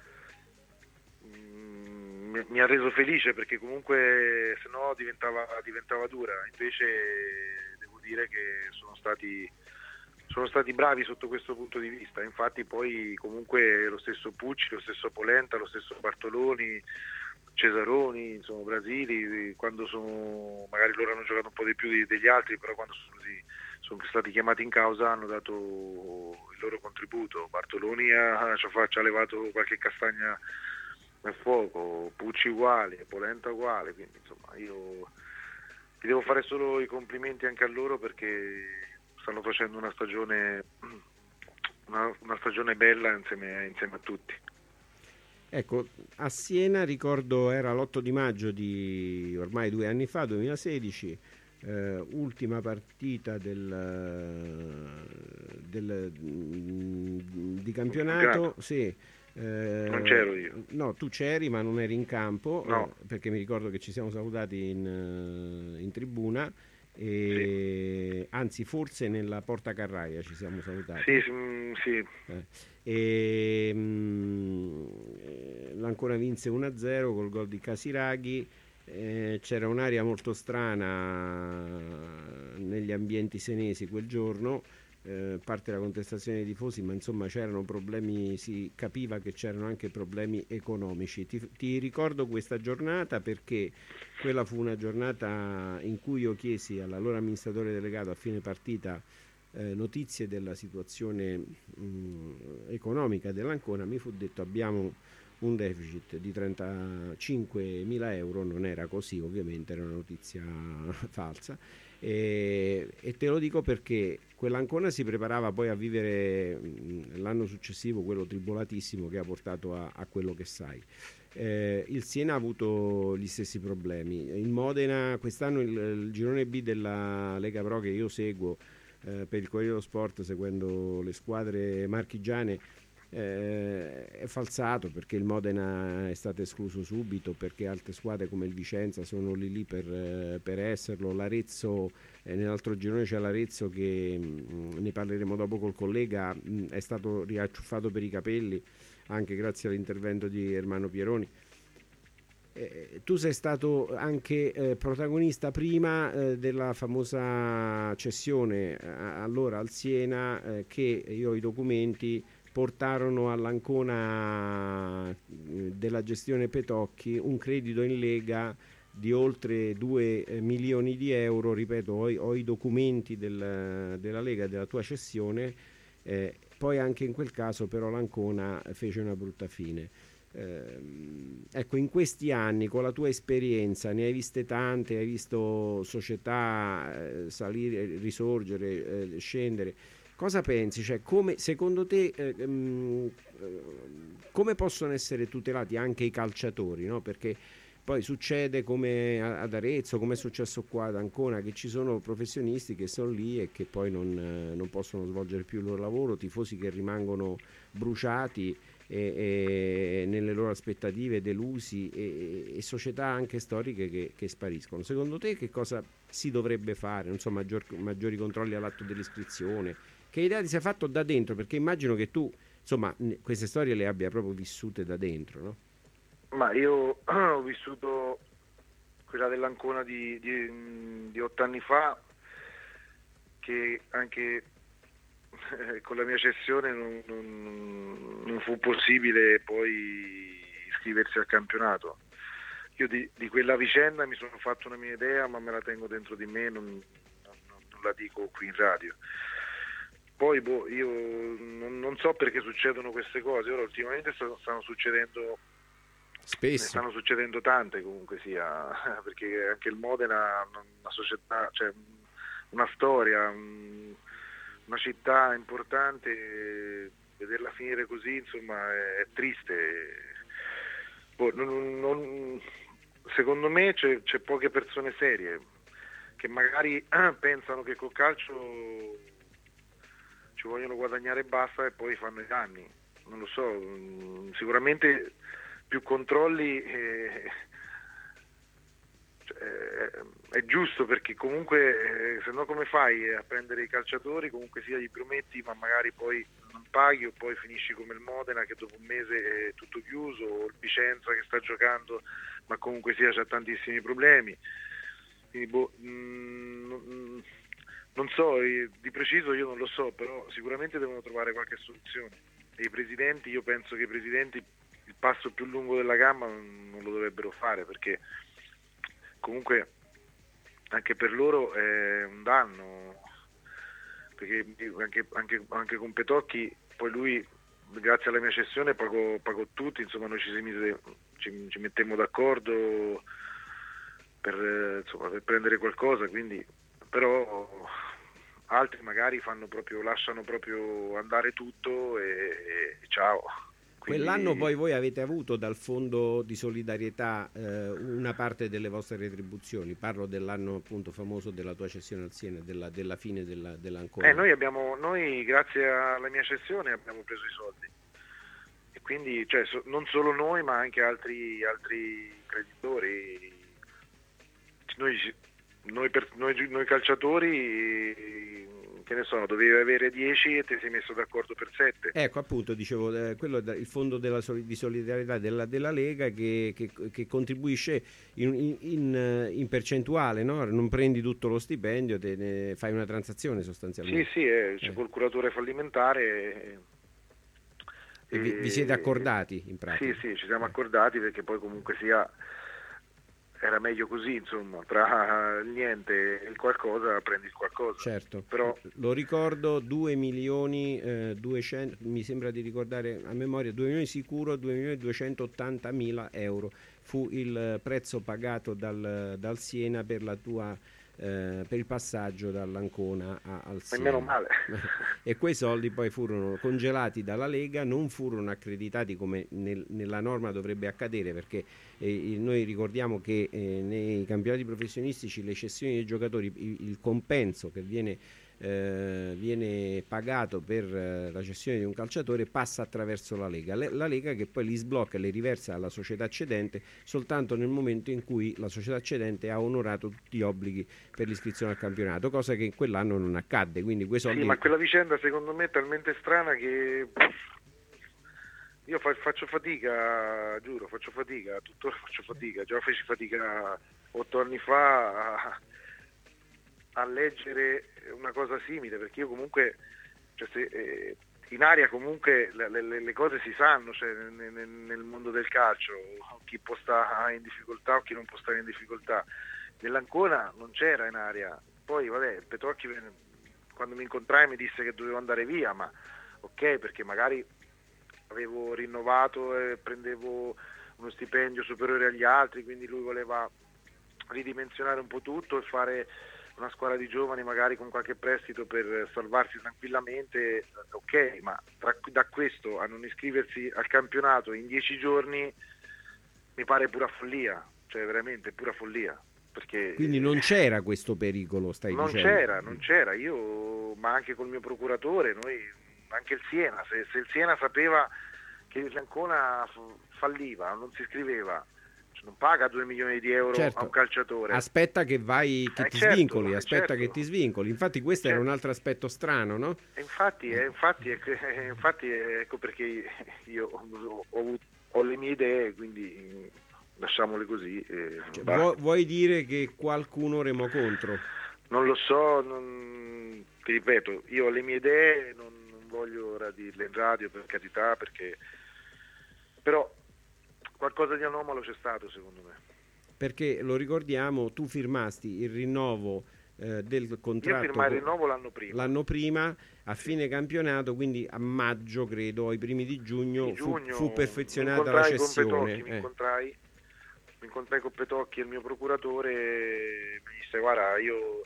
mh, mi, mi ha reso felice, perché comunque se no diventava, diventava dura. Invece devo dire che sono stati, sono stati bravi sotto questo punto di vista. Infatti poi comunque lo stesso Pucci, lo stesso Polenta, lo stesso Bartoloni, Cesaroni, insomma Brasili, quando sono, magari loro hanno giocato un po' di più di, degli altri, però quando sono, sono stati chiamati in causa hanno dato il loro contributo. Bartoloni ha, ci, ha, ci ha levato qualche castagna nel fuoco, Pucci uguale, Polenta uguale, quindi insomma io gli devo fare solo i complimenti anche a loro, perché stanno facendo una stagione una, una stagione bella insieme, insieme a tutti. Ecco, a Siena, ricordo, era l'otto di maggio di ormai due anni fa, duemilasedici, eh, ultima partita del, del, di campionato. Sì, eh, non c'ero io. No, tu c'eri ma non eri in campo, no. eh, perché mi ricordo che ci siamo salutati in, in tribuna. E, sì. Anzi, forse nella Porta Carraia ci siamo salutati. Sì, sì. Eh, e mh, l'Ancona vinse uno a zero col gol di Casiraghi. Eh, c'era un'aria molto strana negli ambienti senesi quel giorno, eh, parte la contestazione dei tifosi, ma insomma c'erano problemi, si capiva che c'erano anche problemi economici. Ti, ti ricordo questa giornata perché quella fu una giornata in cui io chiesi all'allora amministratore delegato a fine partita eh, notizie della situazione mh, economica dell'Ancona. Mi fu detto: abbiamo un deficit di trentacinquemila euro. Non era così, ovviamente, era una notizia falsa, e, e te lo dico perché quell'Ancona si preparava poi a vivere mh, l'anno successivo quello tribolatissimo che ha portato a, a quello che sai. Eh, il Siena ha avuto gli stessi problemi, il Modena quest'anno, il, il girone B della Lega Pro che io seguo eh, per il Corriere dello Sport, seguendo le squadre marchigiane, Eh, è falsato, perché il Modena è stato escluso subito, perché altre squadre come il Vicenza sono lì lì per, eh, per esserlo. L'Arezzo, eh, nell'altro girone c'è l'Arezzo che mh, ne parleremo dopo col collega, mh, è stato riacciuffato per i capelli anche grazie all'intervento di Ermanno Pieroni. Eh, tu sei stato anche eh, protagonista prima eh, della famosa cessione eh, allora al Siena, eh, che io ho i documenti, portarono all'Ancona della gestione Petocchi un credito in Lega di oltre due milioni di euro. Ripeto, ho, ho i documenti del, della Lega, della tua cessione. Eh, poi anche in quel caso però l'Ancona fece una brutta fine. Eh, ecco, in questi anni, con la tua esperienza, ne hai viste tante, hai visto società eh, salire, risorgere, eh, scendere. Cosa pensi? Cioè, come, secondo te, eh, um, come possono essere tutelati anche i calciatori, no? Perché poi succede come ad Arezzo, come è successo qua ad Ancona, che ci sono professionisti che sono lì e che poi non, non possono svolgere più il loro lavoro, tifosi che rimangono bruciati e, e nelle loro aspettative delusi e, e società anche storiche che, che spariscono. Secondo te che cosa si dovrebbe fare? Non so, maggior, maggiori controlli all'atto dell'iscrizione? Che idea ti sei fatto da dentro? Perché immagino che tu, insomma, queste storie le abbia proprio vissute da dentro, no? Ma io ho vissuto quella dell'Ancona di, di, di otto anni fa, che anche eh, con la mia cessione non, non, non fu possibile poi iscriversi al campionato. Io di, di quella vicenda mi sono fatto una mia idea, ma me la tengo dentro di me, non, non, non la dico qui in radio. Poi boh, io non, non so perché succedono queste cose. Ora ultimamente stanno, stanno succedendo spesso, ne stanno succedendo tante comunque sia, perché anche il Modena, una società, cioè una storia, una città importante, vederla finire così insomma è, è triste. Boh, non, non, secondo me c'è, c'è poche persone serie che magari pensano che col calcio ci vogliono guadagnare e basta e poi fanno i danni. Non lo so, sicuramente più controlli eh, cioè, è giusto, perché comunque eh, se no come fai a prendere i calciatori, comunque sia gli prometti ma magari poi non paghi, o poi finisci come il Modena che dopo un mese è tutto chiuso, o il Vicenza che sta giocando ma comunque sia c'ha tantissimi problemi. Quindi boh, mh, non so, di preciso io non lo so, però sicuramente devono trovare qualche soluzione. E i presidenti, io penso che i presidenti il passo più lungo della gamma non lo dovrebbero fare, perché comunque anche per loro è un danno, perché anche, anche, anche con Petocchi poi lui, grazie alla mia cessione, pagò, pagò tutti, insomma noi ci, si mise, ci, ci mettemmo d'accordo per, insomma, per prendere qualcosa, quindi però altri magari fanno proprio, lasciano proprio andare tutto e, e ciao. Quindi... Quell'anno poi voi avete avuto dal fondo di solidarietà eh, una parte delle vostre retribuzioni, parlo dell'anno appunto famoso della tua cessione al Siena, della, della fine della, dell'Ancona. Eh, noi abbiamo, noi grazie alla mia cessione abbiamo preso i soldi, e quindi cioè, so, non solo noi ma anche altri, altri creditori. Noi, noi, per, noi, noi calciatori, che ne so, dovevi avere dieci e ti sei messo d'accordo per sette. Ecco, appunto, dicevo, eh, quello è il fondo della, di solidarietà della, della Lega che, che, che contribuisce in, in, in, in percentuale, no? Non prendi tutto lo stipendio, te ne fai una transazione sostanzialmente. Sì, sì, eh, c'è eh. col curatore fallimentare. E, e vi, vi siete accordati in pratica? Sì, sì, ci siamo eh. accordati, perché poi comunque sia... era meglio così, insomma, tra il niente e il qualcosa prendi il qualcosa. Certo, però lo ricordo, due milioni eh, duecento, mi sembra di ricordare a memoria, due milioni sicuro, due milioni duecentottantamila euro fu il prezzo pagato dal, dal Siena per la tua eh, per il passaggio dall'Ancona a, al Siena. E meno male. E quei soldi poi furono congelati dalla Lega, non furono accreditati come nel, nella norma dovrebbe accadere, perché eh, noi ricordiamo che eh, nei campionati professionistici le cessioni dei giocatori, il, il compenso che viene Eh, viene pagato per eh, la cessione di un calciatore passa attraverso la Lega. Le, la Lega che poi li sblocca e li riversa alla società cedente soltanto nel momento in cui la società cedente ha onorato tutti gli obblighi per l'iscrizione al campionato, cosa che in quell'anno non accadde. Quindi quei soldi... Sì, ma quella vicenda secondo me è talmente strana che io fa, faccio fatica, giuro, faccio fatica, tuttora faccio fatica, già feci fatica otto anni fa a, a leggere una cosa simile, perché io comunque cioè se, eh, in aria comunque le, le, le cose si sanno, cioè nel, nel, nel mondo del calcio chi può stare in difficoltà o chi non può stare in difficoltà. Nell'Ancona non c'era in aria, poi vabbè Petocchi quando mi incontrai mi disse che dovevo andare via, ma ok, perché magari avevo rinnovato e prendevo uno stipendio superiore agli altri, quindi lui voleva ridimensionare un po' tutto e fare una squadra di giovani magari con qualche prestito per salvarsi tranquillamente, ok, ma tra, da questo a non iscriversi al campionato in dieci giorni mi pare pura follia, cioè veramente pura follia. Perché quindi non c'era questo pericolo, stai non dicendo? Non c'era, non c'era, io, ma anche col mio procuratore, noi, anche il Siena, se, se il Siena sapeva che l'Ancona falliva, non si iscriveva, cioè non paga due milioni di euro certo. a un calciatore. Aspetta che vai, che eh ti certo, svincoli, aspetta certo. che ti svincoli. Infatti questo certo. era un altro aspetto strano, no? E infatti, eh, infatti, eh, infatti ecco perché io ho, ho, ho le mie idee, quindi lasciamole così. Eh, cioè, vuoi, vuoi dire che qualcuno remò contro? Non lo so, non, ti ripeto, io ho le mie idee, non, non voglio ora dirle in radio per carità, perché però qualcosa di anomalo c'è stato secondo me. Perché lo ricordiamo, tu firmasti il rinnovo eh, del contratto. Io firmai il rinnovo l'anno prima. L'anno prima, a fine campionato, quindi a maggio, credo, ai primi di giugno, giugno fu, fu perfezionata la cessione. Petocchi, eh. Mi incontrai, mi incontrai con Petocchi e il mio procuratore, mi disse guarda io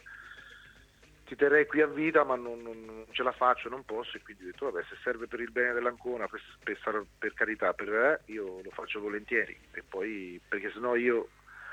ti terrei qui a vita ma non, non, non ce la faccio, non posso, e quindi ho detto vabbè, se serve per il bene dell'Ancona, per, per, per carità, per eh, io lo faccio volentieri, e poi perché sennò io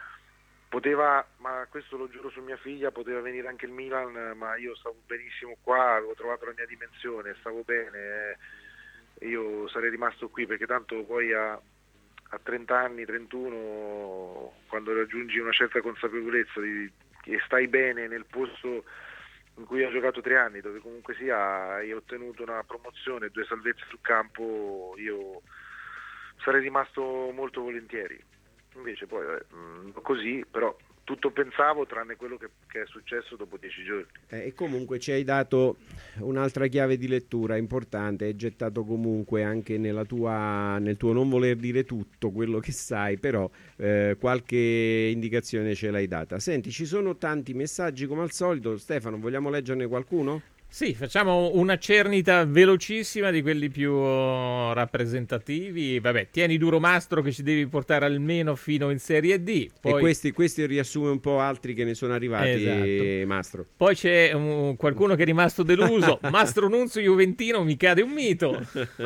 poteva, ma questo lo giuro su mia figlia, poteva venire anche il Milan, ma io stavo benissimo qua, avevo trovato la mia dimensione, stavo bene, eh, io sarei rimasto qui, perché tanto poi a, a trenta anni, trentuno, quando raggiungi una certa consapevolezza di, che stai bene nel posto in cui hai giocato tre anni, dove comunque sia hai ottenuto una promozione, due salvezze sul campo, io sarei rimasto molto volentieri. Invece poi eh, così, però tutto pensavo tranne quello che, che è successo dopo dieci giorni. Eh, e comunque ci hai dato un'altra chiave di lettura importante, hai gettato comunque anche nella tua, nel tuo non voler dire tutto quello che sai, però eh, qualche indicazione ce l'hai data. Senti, ci sono tanti messaggi come al solito. Stefano, vogliamo leggerne qualcuno? Sì, facciamo una cernita velocissima di quelli più rappresentativi. Vabbè, tieni duro Mastro che ci devi portare almeno fino in Serie D. Poi... E questi, questi riassume un po' altri che ne sono arrivati, esatto. Mastro. Poi c'è um, qualcuno che è rimasto deluso. Mastro Nunzio Juventino, mi cade un mito.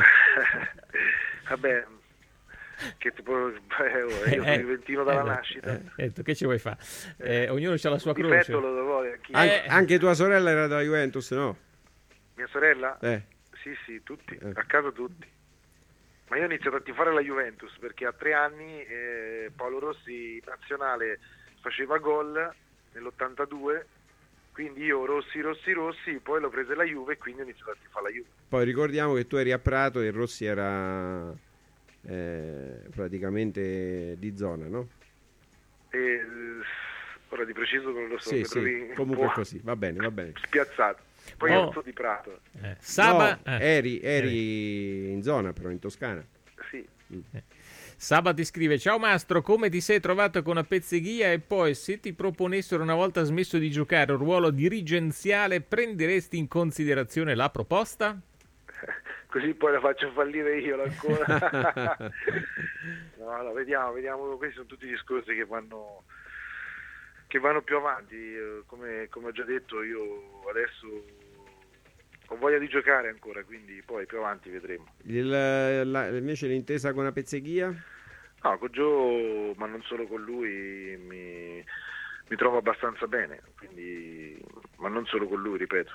Vabbè, che tipo, eh, io sono eh, Juventino dalla eh, nascita. Eh, eh, che ci vuoi fare? Eh, ognuno ha la sua croce. Difetto lo devo, eh. Anche, anche tua sorella era della Juventus, no? Mia sorella? Eh. Sì, sì, tutti, eh. a casa tutti. Ma io ho iniziato a tifare la Juventus perché a tre anni eh, Paolo Rossi nazionale faceva gol nell'ottantadue, quindi io Rossi, Rossi, Rossi, poi l'ho presa la Juve e quindi ho iniziato a tifare la Juve. Poi ricordiamo che tu eri a Prato e Rossi era eh, praticamente di zona, no? E, ora di preciso non lo so, sì, sì. Comunque così, va bene, va bene. Spiazzato. Poi oh. io sono di Prato. Eh. Saba... No, eh. eri, eri in zona però, in Toscana. Sì. Mm. Eh. Saba ti scrive: ciao Mastro, come ti sei trovato con Apezzeghia, e poi se ti proponessero una volta smesso di giocare un ruolo dirigenziale, prenderesti in considerazione la proposta? Così poi la faccio fallire io ancora. no, no, vediamo, vediamo, questi sono tutti discorsi che vanno che vanno più avanti, come, come ho già detto, io adesso ho voglia di giocare ancora, quindi poi più avanti vedremo. Il, la, invece l'intesa con Apezzeghia? No, con Gio, ma non solo con lui, mi, mi trovo abbastanza bene, quindi, ma non solo con lui, ripeto.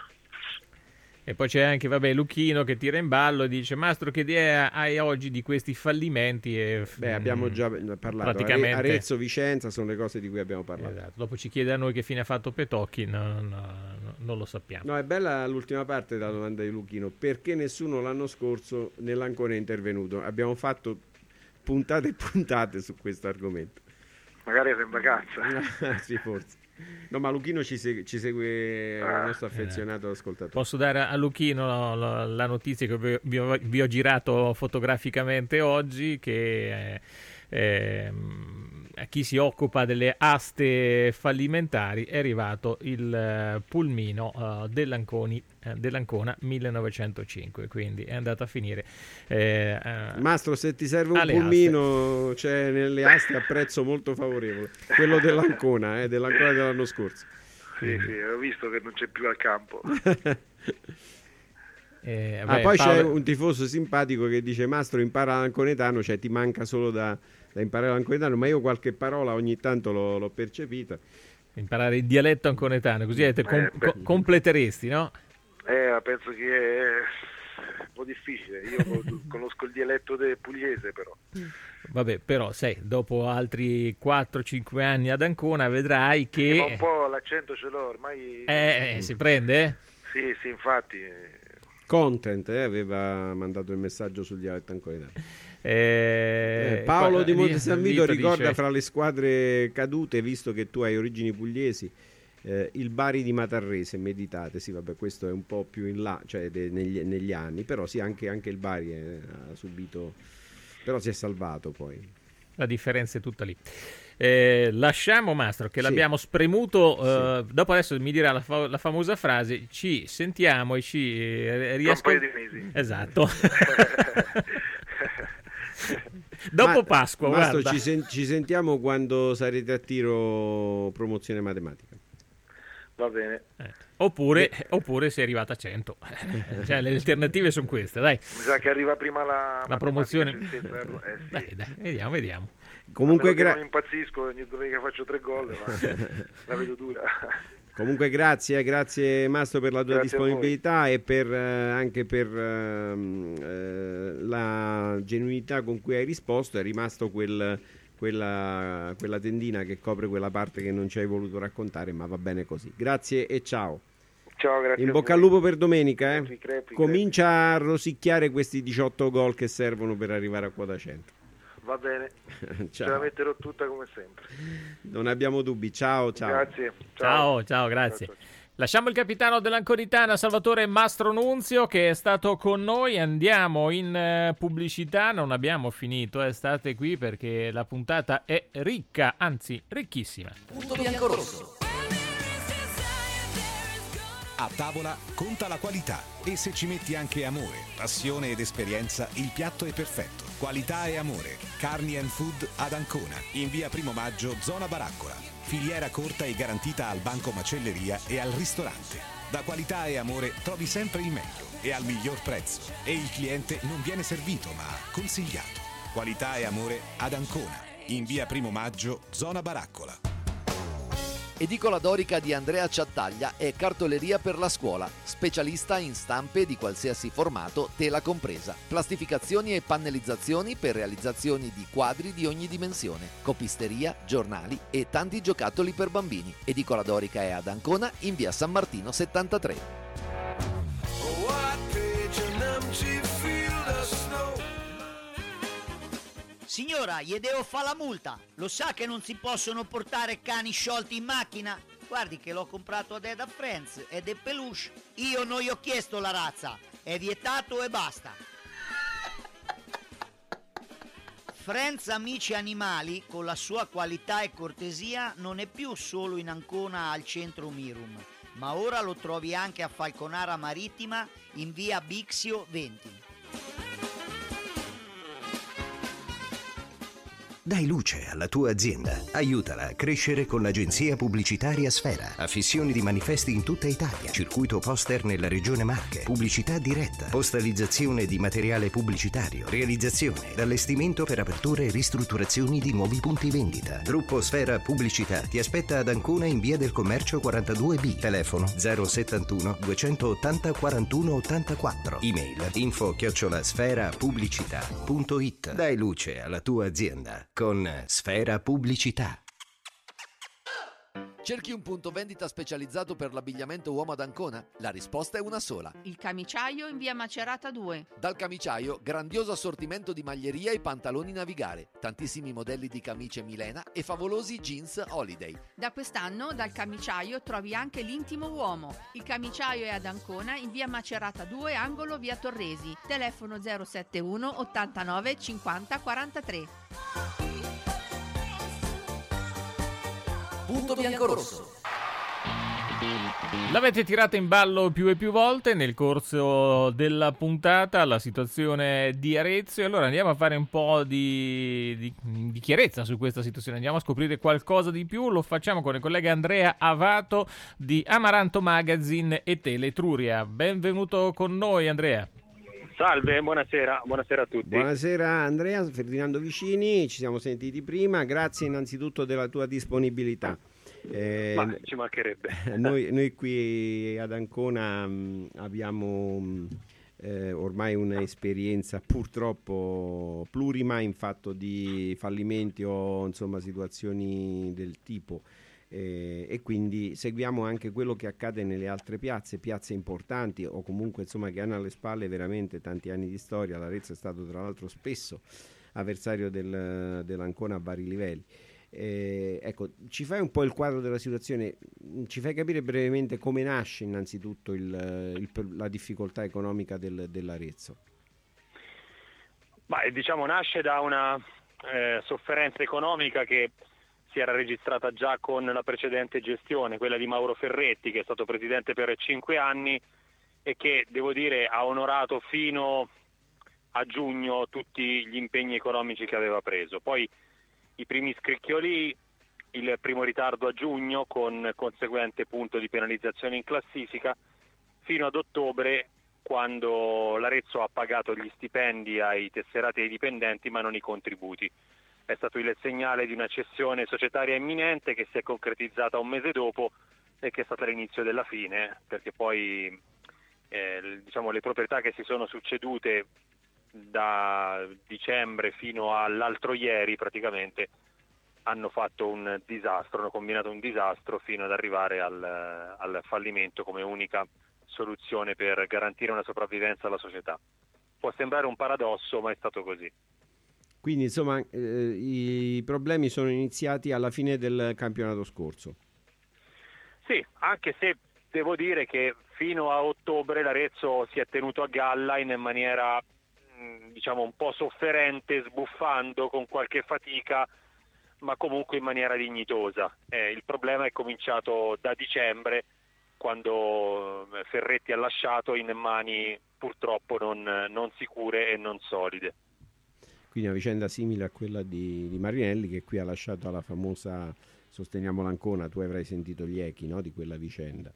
E poi c'è anche, vabbè, Lucchino che tira in ballo e dice: Mastro, che idea hai oggi di questi fallimenti? E, Beh, abbiamo già parlato. praticamente... Arezzo, Vicenza sono le cose di cui abbiamo parlato. Esatto. Dopo ci chiede a noi che fine ha fatto Petocchi, no, no, no, non lo sappiamo. No, è bella l'ultima parte della domanda di Lucchino. Perché nessuno l'anno scorso nell'Ancona è intervenuto? Abbiamo fatto puntate e puntate su questo argomento. Magari era in vacanza. Sì, forse. No, ma Lucchino ci segue, ci segue ah, il nostro affezionato eh. ascoltatore. Posso dare a Lucchino la, la notizia che vi, vi, ho, vi ho girato fotograficamente oggi, che eh, eh, a chi si occupa delle aste fallimentari è arrivato il uh, pulmino uh, dell'Anconi, uh, dell'Ancona millenovecentocinque, quindi è andato a finire eh, uh, Mastro, se ti serve un pulmino aste. C'è nelle aste a prezzo molto favorevole, quello dell'Ancona, eh, dell'Ancona dell'anno scorso. Sì, sì, ho visto che non c'è più al campo. Eh, ah, vabbè, poi Paolo... c'è un tifoso simpatico che dice: Mastro, impara l'anconetano, cioè ti manca solo da, da imparare l'anconetano, ma io qualche parola ogni tanto l'ho, l'ho percepita. Imparare il dialetto anconetano, così te com- Eh, beh. co- completeresti, no? Eh, penso che è un po' difficile. Io conosco il dialetto del pugliese, però. Vabbè, però sai, dopo altri quattro cinque anni ad Ancona vedrai che... Sì, ma un po' l'accento ce l'ho ormai. Eh, eh, si prende, eh? Sì, sì, infatti. Content eh, aveva mandato il messaggio sul dialetto anconetano. Eh, Eh, Paolo qua- di Monte San Vito Vito ricorda dice- fra le squadre cadute, visto che tu hai origini pugliesi, eh, il Bari di Matarrese, meditate, sì vabbè questo è un po' più in là, cioè de- negli, negli anni, però sì anche, anche il Bari eh, ha subito, però si è salvato poi. La differenza è tutta lì. Eh, lasciamo Mastro che Sì. l'abbiamo spremuto, eh, dopo adesso mi dirà la, fa- la famosa frase, ci sentiamo e ci eh, riascol- Tra un paio di mesi. Esatto. Dopo Ma- Pasqua, Mastro, guarda. ci, sen- ci sentiamo quando sarete a tiro promozione matematica. Va bene. Eh, Oppure, oppure sei arrivata a cento. Cioè, le alternative sono queste, dai. Mi sa che arriva prima la, La promozione. matematica, scienza, eh, sì. Dai, dai, vediamo, vediamo. Comunque, A meno che gra- non impazzisco ogni domenica faccio tre gol, ma la vedo dura. Comunque grazie, eh, grazie Mastro per la tua Grazie a voi. disponibilità e per, eh, anche per ehm, eh, la genuinità con cui hai risposto. È rimasto quel, quella, quella tendina che copre quella parte che non ci hai voluto raccontare, ma va bene così. Grazie e ciao. Ciao, grazie. In a bocca al voi. lupo per domenica. Eh. Crepi, crepi, Comincia a rosicchiare questi diciotto gol che servono per arrivare a quota cento. Va bene, ce Ciao. la metterò tutta come sempre. Non abbiamo dubbi. Ciao, ciao. Grazie. Ciao, ciao, grazie. Ciao, ciao, ciao. Lasciamo il capitano dell'Anconitana, Salvatore Mastro Nunzio, che è stato con noi. Andiamo in eh, pubblicità, non abbiamo finito, eh, state qui perché la puntata è ricca, anzi ricchissima. Punto bianco-rosso. A tavola conta la qualità e se ci metti anche amore, passione ed esperienza, il piatto è perfetto. Qualità e amore. Carni and Food ad Ancona, in via Primo Maggio, zona Baraccola. Filiera corta e garantita al banco macelleria e al ristorante. Da qualità e amore trovi sempre il meglio e al miglior prezzo. E il cliente non viene servito ma consigliato. Qualità e amore ad Ancona, in via Primo Maggio, zona Baraccola. Edicola Dorica di Andrea Ciattaglia è cartoleria per la scuola, specialista in stampe di qualsiasi formato, tela compresa, plastificazioni e pannellizzazioni per realizzazioni di quadri di ogni dimensione, copisteria, giornali e tanti giocattoli per bambini. Edicola Dorica è ad Ancona in via San Martino settantatré. Signora, gli devo fare la multa. Lo sa che non si possono portare cani sciolti in macchina? Guardi che l'ho comprato ad Eda Friends ed è peluche. Io non gli ho chiesto la razza. È vietato e basta. Friends Amici Animali, con la sua qualità e cortesia, non è più solo in Ancona al centro Mirum, ma ora lo trovi anche a Falconara Marittima in via Bixio venti. Dai luce alla tua azienda. Aiutala a crescere con l'agenzia pubblicitaria Sfera. Affissioni di manifesti in tutta Italia. Circuito poster nella regione Marche. Pubblicità diretta. Postalizzazione di materiale pubblicitario. Realizzazione ed allestimento per aperture e ristrutturazioni di nuovi punti vendita. Gruppo Sfera Pubblicità ti aspetta ad Ancona in via del Commercio quarantadue B. Telefono zero settantuno duecentottanta quarantuno ottantaquattro. Email info chiocciola sfera pubblicità punto it. Dai luce alla tua azienda con Sfera Pubblicità. Cerchi un punto vendita specializzato per l'abbigliamento uomo ad Ancona? La risposta è una sola. Il Camiciaio in via Macerata due. Dal Camiciaio, grandioso assortimento di maglieria e pantaloni navigare, tantissimi modelli di camicie Milena e favolosi jeans Holiday. Da quest'anno dal Camiciaio trovi anche l'intimo uomo. Il Camiciaio è ad Ancona in via Macerata due, angolo via Torresi. Telefono zero settantuno ottantanove cinquanta quarantatré. Punto bianco-rosso. L'avete tirata in ballo più e più volte nel corso della puntata, la situazione di Arezzo, e allora andiamo a fare un po' di, di, di chiarezza su questa situazione, andiamo a scoprire qualcosa di più. Lo facciamo con il collega Andrea Avato di Amaranto Magazine e Teletruria. Benvenuto con noi, Andrea. Salve, buonasera, buonasera a tutti. Buonasera Andrea, Ferdinando Vicini, ci siamo sentiti prima, grazie innanzitutto della tua disponibilità. Eh, Ma ci mancherebbe. Noi, noi qui ad Ancona mh, abbiamo mh, eh, ormai un'esperienza purtroppo plurima in fatto di fallimenti o insomma situazioni del tipo. Eh, e quindi seguiamo anche quello che accade nelle altre piazze, piazze importanti o comunque insomma che hanno alle spalle veramente tanti anni di storia. L'Arezzo è stato tra l'altro spesso avversario del, dell'Ancona a vari livelli. Eh, ecco, ci fai un po' il quadro della situazione, ci fai capire brevemente come nasce innanzitutto il, il, la difficoltà economica del, dell'Arezzo? Beh, diciamo nasce da una eh, sofferenza economica che si era registrata già con la precedente gestione, quella di Mauro Ferretti, che è stato presidente per cinque anni e che, devo dire, ha onorato fino a giugno tutti gli impegni economici che aveva preso. Poi i primi scricchioli, il primo ritardo a giugno con conseguente punto di penalizzazione in classifica, fino ad ottobre, quando l'Arezzo ha pagato gli stipendi ai tesserati e ai dipendenti ma non i contributi. È stato il segnale di una cessione societaria imminente che si è concretizzata un mese dopo e che è stata l'inizio della fine, perché poi eh, diciamo, le proprietà che si sono succedute da dicembre fino all'altro ieri praticamente hanno fatto un disastro, hanno combinato un disastro fino ad arrivare al, al fallimento come unica soluzione per garantire una sopravvivenza alla società. Può sembrare un paradosso, ma è stato così. Quindi insomma eh, i problemi sono iniziati alla fine del campionato scorso. Sì, anche se devo dire che fino a ottobre l'Arezzo si è tenuto a galla in maniera diciamo un po' sofferente, sbuffando con qualche fatica, ma comunque in maniera dignitosa. Eh, il problema è cominciato da dicembre, quando Ferretti ha lasciato in mani purtroppo non, non sicure e non solide. Quindi una vicenda simile a quella di, di Marinelli, che qui ha lasciato alla famosa Sosteniamo l'Ancona. Tu avrai sentito gli echi, no, di quella vicenda.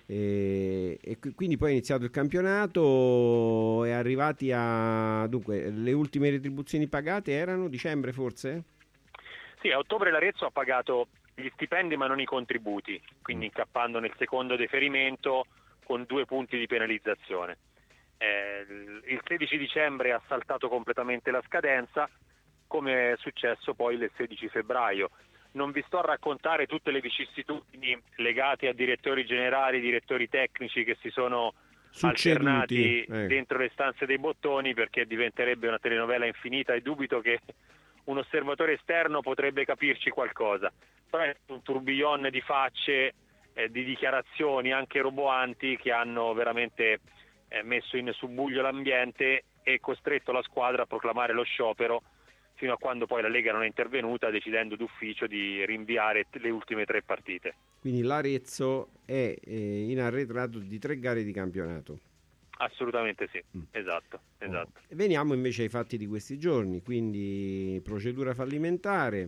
E, e quindi poi è iniziato il campionato e arrivati a dunque le ultime retribuzioni pagate erano dicembre forse? Sì, a ottobre l'Arezzo ha pagato gli stipendi ma non i contributi, quindi incappando nel secondo deferimento con due punti di penalizzazione. Eh, il sedici dicembre ha saltato completamente la scadenza, come è successo poi il sedici febbraio. Non vi sto a raccontare tutte le vicissitudini legate a direttori generali, direttori tecnici che si sono Succeduti, alternati eh. dentro le stanze dei bottoni, perché diventerebbe una telenovela infinita e dubito che un osservatore esterno potrebbe capirci qualcosa. Però è un tourbillon di facce, eh, di dichiarazioni anche roboanti che hanno veramente eh, messo in subbuglio l'ambiente e costretto la squadra a proclamare lo sciopero, fino a quando poi la Lega non è intervenuta decidendo d'ufficio di rinviare le ultime tre partite. Quindi l'Arezzo è eh, in arretrato di tre gare di campionato. Assolutamente sì, mm. esatto, esatto. Oh. Veniamo invece ai fatti di questi giorni, quindi procedura fallimentare.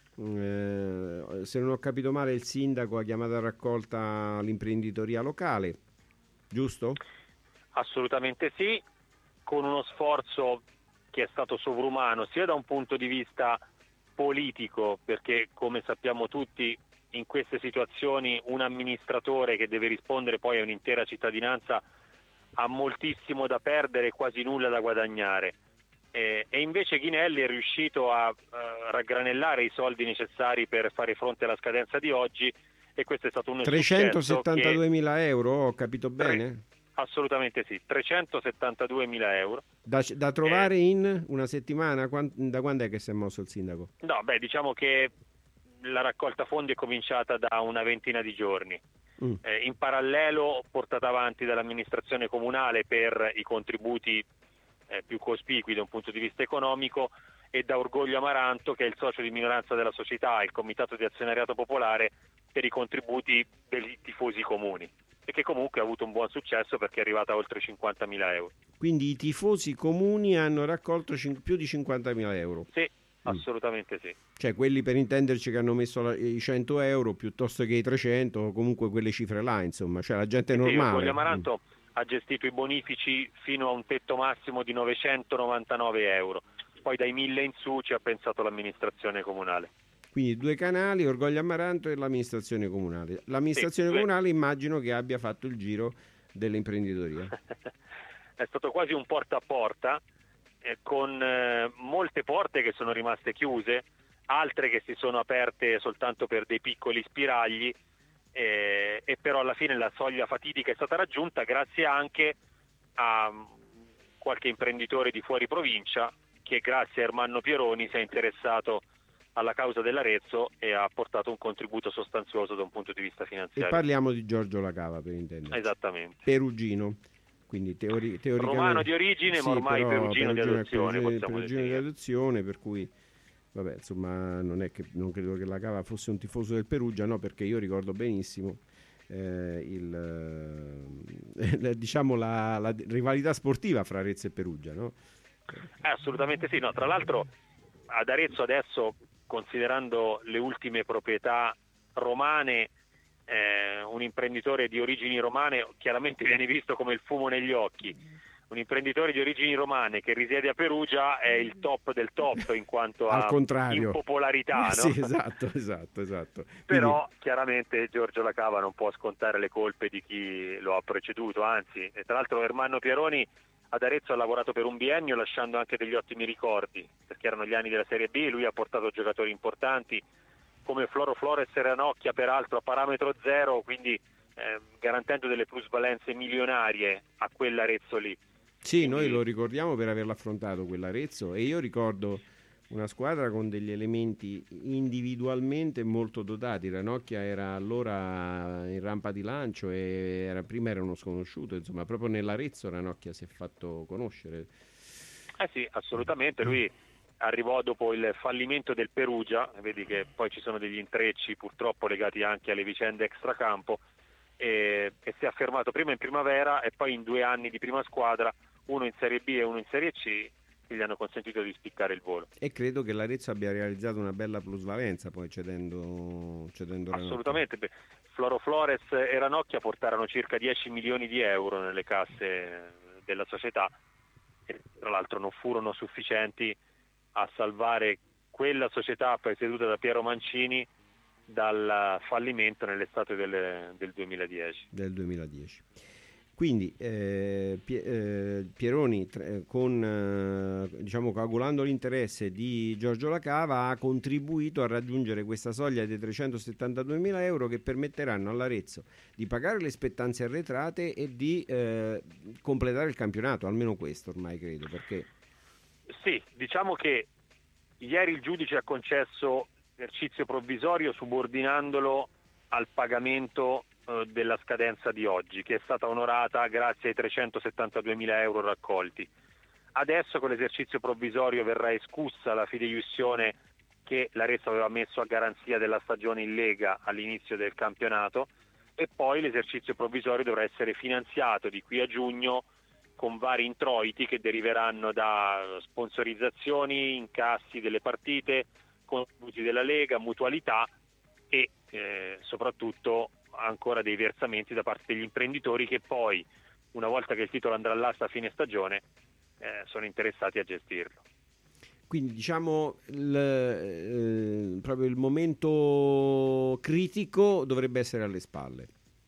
Eh, se non ho capito male il sindaco ha chiamato a raccolta l'imprenditoria locale, giusto? Assolutamente sì, con uno sforzo che è stato sovrumano sia da un punto di vista politico, perché come sappiamo tutti in queste situazioni un amministratore che deve rispondere poi a un'intera cittadinanza ha moltissimo da perdere e quasi nulla da guadagnare, eh, e invece Ghinelli è riuscito a uh, raggranellare i soldi necessari per fare fronte alla scadenza di oggi, e questo è stato un trecentosettantaduemila che... euro, ho capito bene? Assolutamente sì, trecentosettantaduemila euro. Da, da trovare eh, in una settimana? Quant, da quando è che si è mosso il sindaco? No, beh, diciamo che la raccolta fondi è cominciata da una ventina di giorni. Mm. Eh, in parallelo, portata avanti dall'amministrazione comunale per i contributi eh, più cospicui da un punto di vista economico, e da Orgoglio Amaranto, che è il socio di minoranza della società, il comitato di azionariato popolare, per i contributi dei tifosi comuni, e che comunque ha avuto un buon successo perché è arrivata a oltre cinquantamila euro. Quindi i tifosi comuni hanno raccolto cin- più di cinquantamila euro? Sì, assolutamente sì. Cioè quelli, per intenderci, che hanno messo la- i cento euro piuttosto che i trecento, o comunque quelle cifre là, insomma, cioè la gente Sì, normale. Orgoglio Amaranto ha gestito i bonifici fino a un tetto massimo di novecentonovantanove euro, poi dai mille in su ci ha pensato l'amministrazione comunale. Quindi due canali, Orgoglio Amaranto e l'amministrazione comunale. L'amministrazione Sì, due- comunale immagino che abbia fatto il giro dell'imprenditoria. È stato quasi un porta a porta, eh, con eh, molte porte che sono rimaste chiuse, altre che si sono aperte soltanto per dei piccoli spiragli, eh, e però alla fine la soglia fatidica è stata raggiunta grazie anche a mm, qualche imprenditore di fuori provincia che grazie a Ermanno Pieroni si è interessato alla causa dell'Arezzo e ha portato un contributo sostanzioso da un punto di vista E finanziario. parliamo di Giorgio Lacava, per intenderci. Esattamente. Perugino, quindi teori- teoricamente... Romano di origine, ma ormai però perugino di perugino è adozione, perugino- possiamo perugino di definire. adozione, per cui... Vabbè, insomma, non è che non credo che Lacava fosse un tifoso del Perugia, no, perché io ricordo benissimo eh, il, eh, diciamo la, la rivalità sportiva fra Arezzo e Perugia, no? Eh, assolutamente sì, no, tra l'altro ad Arezzo adesso, considerando le ultime proprietà romane, eh, un imprenditore di origini romane chiaramente viene visto come il fumo negli occhi. Un imprenditore di origini romane che risiede a Perugia è il top del top in quanto Al a contrario. impopolarità, no? Sì, esatto, esatto, esatto. Però chiaramente Giorgio Lacava non può scontare le colpe di chi lo ha preceduto, anzi, e tra l'altro Ermanno Pieroni ad Arezzo ha lavorato per un biennio lasciando anche degli ottimi ricordi, perché erano gli anni della Serie B, lui ha portato giocatori importanti come Floro Flores e Ranocchia, peraltro a parametro zero, quindi eh, garantendo delle plusvalenze milionarie a quell'Arezzo lì. Sì, noi lo ricordiamo per averlo affrontato quell'Arezzo, e io ricordo una squadra con degli elementi individualmente molto dotati. Ranocchia era allora in rampa di lancio e era, prima era uno sconosciuto, insomma proprio nell'Arezzo Ranocchia si è fatto conoscere. Eh sì, assolutamente, lui arrivò dopo il fallimento del Perugia, vedi che poi ci sono degli intrecci purtroppo legati anche alle vicende extracampo, e, e si è affermato prima in primavera e poi in due anni di prima squadra, uno in Serie B e uno in Serie C, che gli hanno consentito di spiccare il volo. E credo che l'Arezzo abbia realizzato una bella plusvalenza poi cedendo, cedendo Ranocchia. Assolutamente, beh, Floro Flores e Ranocchia portarono circa dieci milioni di euro nelle casse della società e tra l'altro non furono sufficienti a salvare quella società presieduta da Piero Mancini dal fallimento nell'estate del, del duemiladieci. Del duemiladieci. Quindi eh, Pie- eh, Pieroni tra- con eh, diciamo coagulando l'interesse di Giorgio Lacava ha contribuito a raggiungere questa soglia dei trecentosettantaduemila euro che permetteranno all'Arezzo di pagare le spettanze arretrate e di eh, completare il campionato, almeno questo ormai credo, perché Sì, diciamo che ieri il giudice ha concesso esercizio provvisorio subordinandolo al pagamento eh, della scadenza di oggi, che è stata onorata grazie ai trecentosettantaduemila euro raccolti. Adesso con l'esercizio provvisorio verrà escussa la fideiussione che l'Arezzo aveva messo a garanzia della stagione in Lega all'inizio del campionato, e poi l'esercizio provvisorio dovrà essere finanziato di qui a giugno con vari introiti che deriveranno da sponsorizzazioni, incassi delle partite, contributi della Lega, mutualità e eh, soprattutto ancora dei versamenti da parte degli imprenditori che poi, una volta che il titolo andrà all'asta a fine stagione, eh, sono interessati a gestirlo. quindi diciamo il, eh, proprio il momento critico dovrebbe essere alle spalle.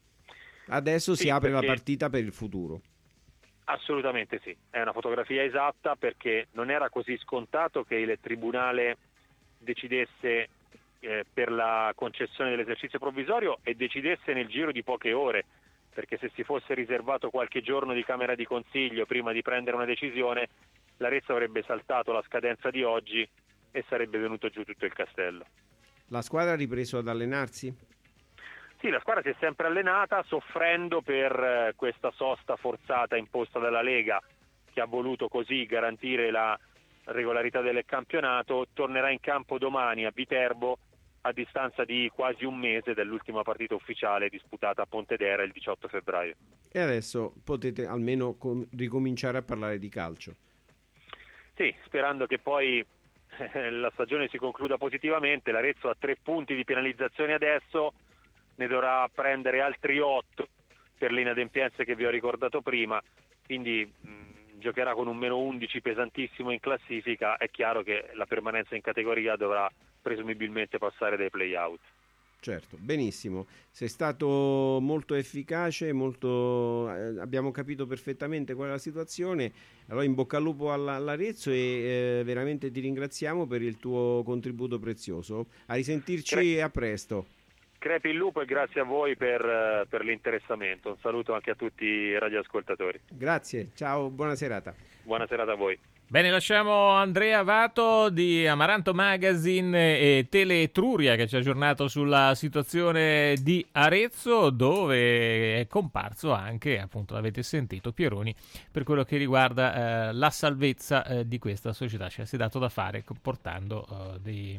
Adesso Sì, si apre perché- la partita per il futuro. Assolutamente sì, è una fotografia esatta, perché non era così scontato che il Tribunale decidesse eh, per la concessione dell'esercizio provvisorio e decidesse nel giro di poche ore, perché se si fosse riservato qualche giorno di Camera di Consiglio prima di prendere una decisione, l'Arezzo avrebbe saltato la scadenza di oggi e sarebbe venuto giù tutto il castello. La squadra ha ripreso ad allenarsi? Sì, la squadra si è sempre allenata, soffrendo per eh, questa sosta forzata imposta dalla Lega, che ha voluto così garantire la regolarità del campionato, tornerà in campo domani a Viterbo a distanza di quasi un mese dall'ultima partita ufficiale disputata a Pontedera il diciotto febbraio. E adesso potete almeno com- ricominciare a parlare di calcio. Sì, sperando che poi eh, la stagione si concluda positivamente. L'Arezzo ha tre punti di penalizzazione adesso, ne dovrà prendere altri otto per le inadempienze che vi ho ricordato prima, quindi mh, giocherà con un meno undici pesantissimo in classifica. È chiaro che la permanenza in categoria dovrà presumibilmente passare dai play-out. Certo, benissimo, sei stato molto efficace, molto, eh, abbiamo capito perfettamente qual è la situazione, allora in bocca al lupo alla, all'Arezzo e eh, veramente ti ringraziamo per il tuo contributo prezioso. A risentirci Cre- e a presto. Crepi il lupo e grazie a voi per, per l'interessamento. Un saluto anche a tutti i radioascoltatori. Grazie, ciao, buona serata. Buona serata a voi. Bene, lasciamo Andrea Vato di Amaranto Magazine e Tele Etruria che ci ha aggiornato sulla situazione di Arezzo, dove è comparso anche, appunto l'avete sentito, Pieroni, per quello che riguarda eh, la salvezza eh, di questa società. Cioè si è dato da fare portando eh, dei,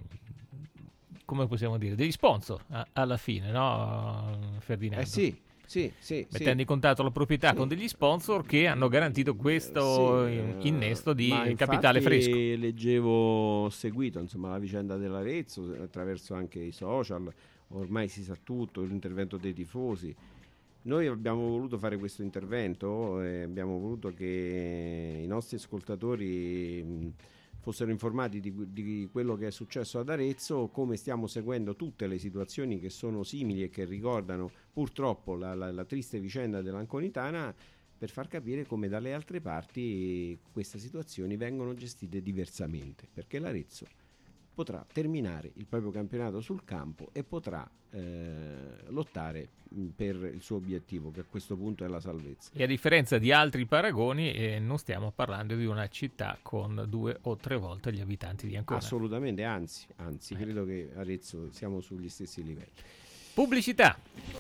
come possiamo dire, degli sponsor a, alla fine, no Ferdinando? Eh sì. Sì, sì, mettendo sì. in contatto la proprietà sì. con degli sponsor che hanno garantito questo sì, innesto di capitale fresco. Leggevo, ho seguito insomma la vicenda dell'Arezzo attraverso anche i social, ormai si sa tutto, l'intervento dei tifosi. Noi abbiamo voluto fare questo intervento e abbiamo voluto che i nostri ascoltatori mh, fossero informati di, di quello che è successo ad Arezzo, come stiamo seguendo tutte le situazioni che sono simili e che ricordano purtroppo la, la, la triste vicenda dell'Anconitana, per far capire come dalle altre parti queste situazioni vengono gestite diversamente, perché l'Arezzo potrà terminare il proprio campionato sul campo e potrà eh, lottare per il suo obiettivo, che a questo punto è la salvezza. E a differenza di altri paragoni, eh, non stiamo parlando di una città con due o tre volte gli abitanti di Ancona. Assolutamente, anzi, anzi, eh. credo che Arezzo siamo sugli stessi livelli. Pubblicità.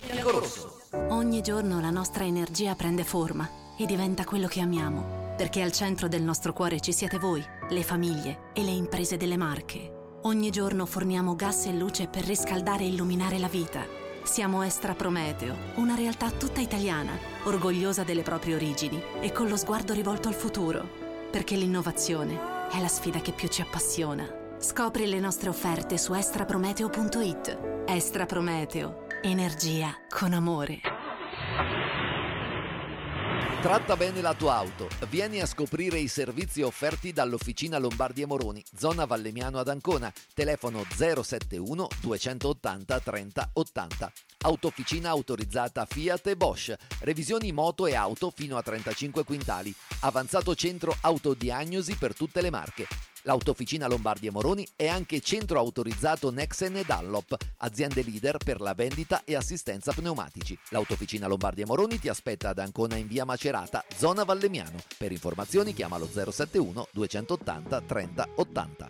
Ogni giorno la nostra energia prende forma e diventa quello che amiamo, perché al centro del nostro cuore ci siete voi, le famiglie e le imprese delle Marche. Ogni giorno forniamo gas e luce per riscaldare e illuminare la vita. Siamo Estra Prometeo, una realtà tutta italiana, orgogliosa delle proprie origini e con lo sguardo rivolto al futuro, perché l'innovazione è la sfida che più ci appassiona. Scopri le nostre offerte su estraprometeo punto it. Estra Prometeo, energia con amore. Tratta bene la tua auto. Vieni a scoprire i servizi offerti dall'Officina Lombardi e Moroni, zona Vallemiano ad Ancona. Telefono zero sette uno duecentottanta trenta ottanta. Autofficina autorizzata Fiat e Bosch. Revisioni moto e auto fino a trentacinque quintali. Avanzato centro autodiagnosi per tutte le marche. L'Autofficina Lombardi e Moroni è anche centro autorizzato Nexen e Dunlop, aziende leader per la vendita e assistenza pneumatici. L'Autofficina Lombardi e Moroni ti aspetta ad Ancona in via Macerata, zona Vallemiano. Per informazioni chiamalo zero sette uno duecentottanta trenta ottanta.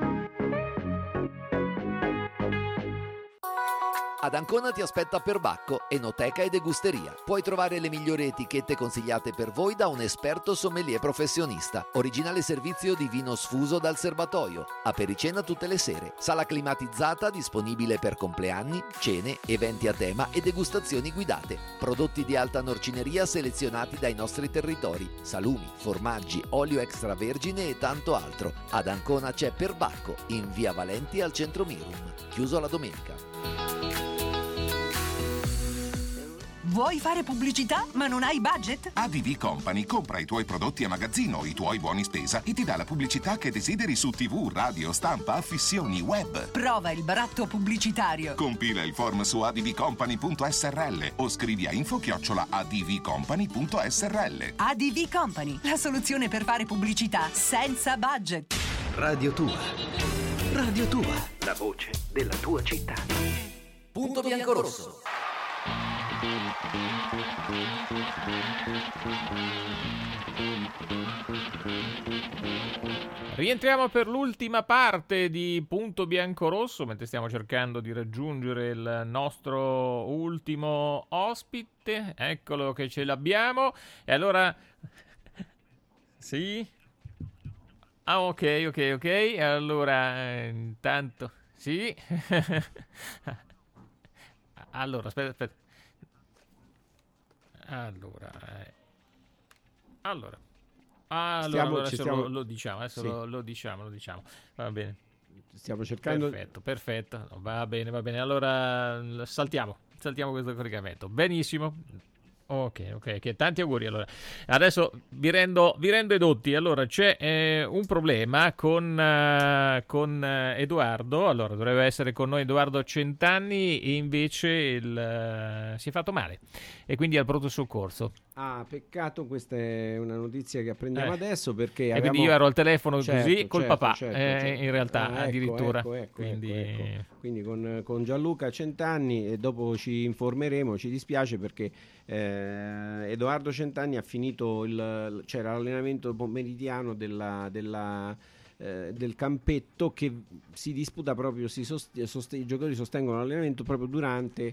Ad Ancona ti aspetta Perbacco, enoteca e degusteria. Puoi trovare le migliori etichette consigliate per voi da un esperto sommelier professionista. Originale servizio di vino sfuso dal serbatoio. Apericena tutte le sere. Sala climatizzata disponibile per compleanni, cene, eventi a tema e degustazioni guidate. Prodotti di alta norcineria selezionati dai nostri territori. Salumi, formaggi, olio extravergine e tanto altro. Ad Ancona c'è Perbacco, in via Valenti al centro Mirum. Chiuso la domenica. Vuoi fare pubblicità ma non hai budget? A D V Company compra i tuoi prodotti a magazzino, i tuoi buoni spesa e ti dà la pubblicità che desideri su tivù, radio, stampa, affissioni, web. Prova il baratto pubblicitario. Compila il form su advcompany punto s r l o scrivi a info chiocciola advcompany punto s r l. A D V Company, la soluzione per fare pubblicità senza budget. Radio Tua. Radio Tua. La voce della tua città. Punto biancorosso. Rientriamo per l'ultima parte di Punto Biancorosso, mentre stiamo cercando di raggiungere il nostro ultimo ospite. Eccolo che ce l'abbiamo. E allora sì? Ah, ok, ok, ok. Allora, eh, intanto... Sì. Allora, aspetta, aspetta. Allora... Eh. Allora... Allora, Stiamo, allora ci adesso stiamo... lo, lo diciamo, adesso sì. lo, lo diciamo, lo diciamo. Va bene. Stiamo cercando... Perfetto, perfetto. Va bene, va bene. Allora, saltiamo. Saltiamo questo collegamento. Benissimo. Ok, ok, che tanti auguri. Allora, adesso vi rendo, vi rendo edotti. Allora, c'è eh, un problema con, uh, con uh, Edoardo. Allora, dovrebbe essere con noi Edoardo Centanni e invece il, uh, si è fatto male e quindi al pronto soccorso. Ah, peccato, questa è una notizia che apprendiamo Eh. adesso perché E avevamo... quindi io ero al telefono certo, così col certo, papà, certo, eh, certo. in realtà Ah, ecco, addirittura. Ecco, ecco, quindi... ecco, ecco. Quindi con, con Gianluca Centanni e dopo ci informeremo, ci dispiace perché eh, Edoardo Centanni ha finito il, c'era l'allenamento pomeridiano della... della Eh, del campetto che si disputa proprio, si sost- sost- i giocatori sostengono l'allenamento proprio durante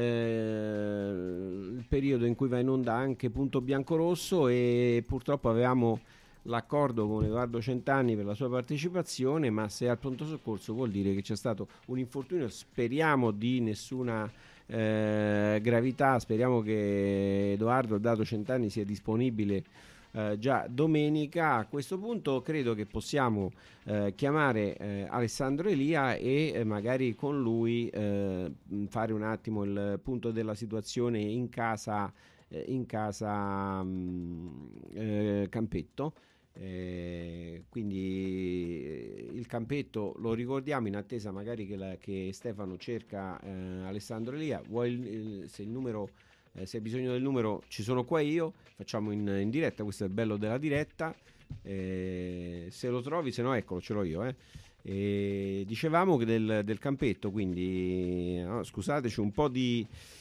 eh, il periodo in cui va in onda anche Punto Biancorosso, e purtroppo avevamo l'accordo con Edoardo Centanni per la sua partecipazione, ma se è al pronto soccorso vuol dire che c'è stato un infortunio, speriamo di nessuna eh, gravità, speriamo che Edoardo Edoardo Centanni sia disponibile Uh, già domenica. A questo punto credo che possiamo uh, chiamare uh, Alessandro Elia e uh, magari con lui uh, fare un attimo il punto della situazione in casa uh, in casa um, uh, Campetto. Eh, quindi il Campetto lo ricordiamo in attesa magari che, la, che Stefano cerca uh, Alessandro Elia. Vuoi il, se il numero Eh, se hai bisogno del numero ci sono qua io, facciamo in, in diretta, questo è il bello della diretta, eh, se lo trovi, se no eccolo, ce l'ho io. Eh. E dicevamo che del, del Campetto, quindi no, scusateci un po' di,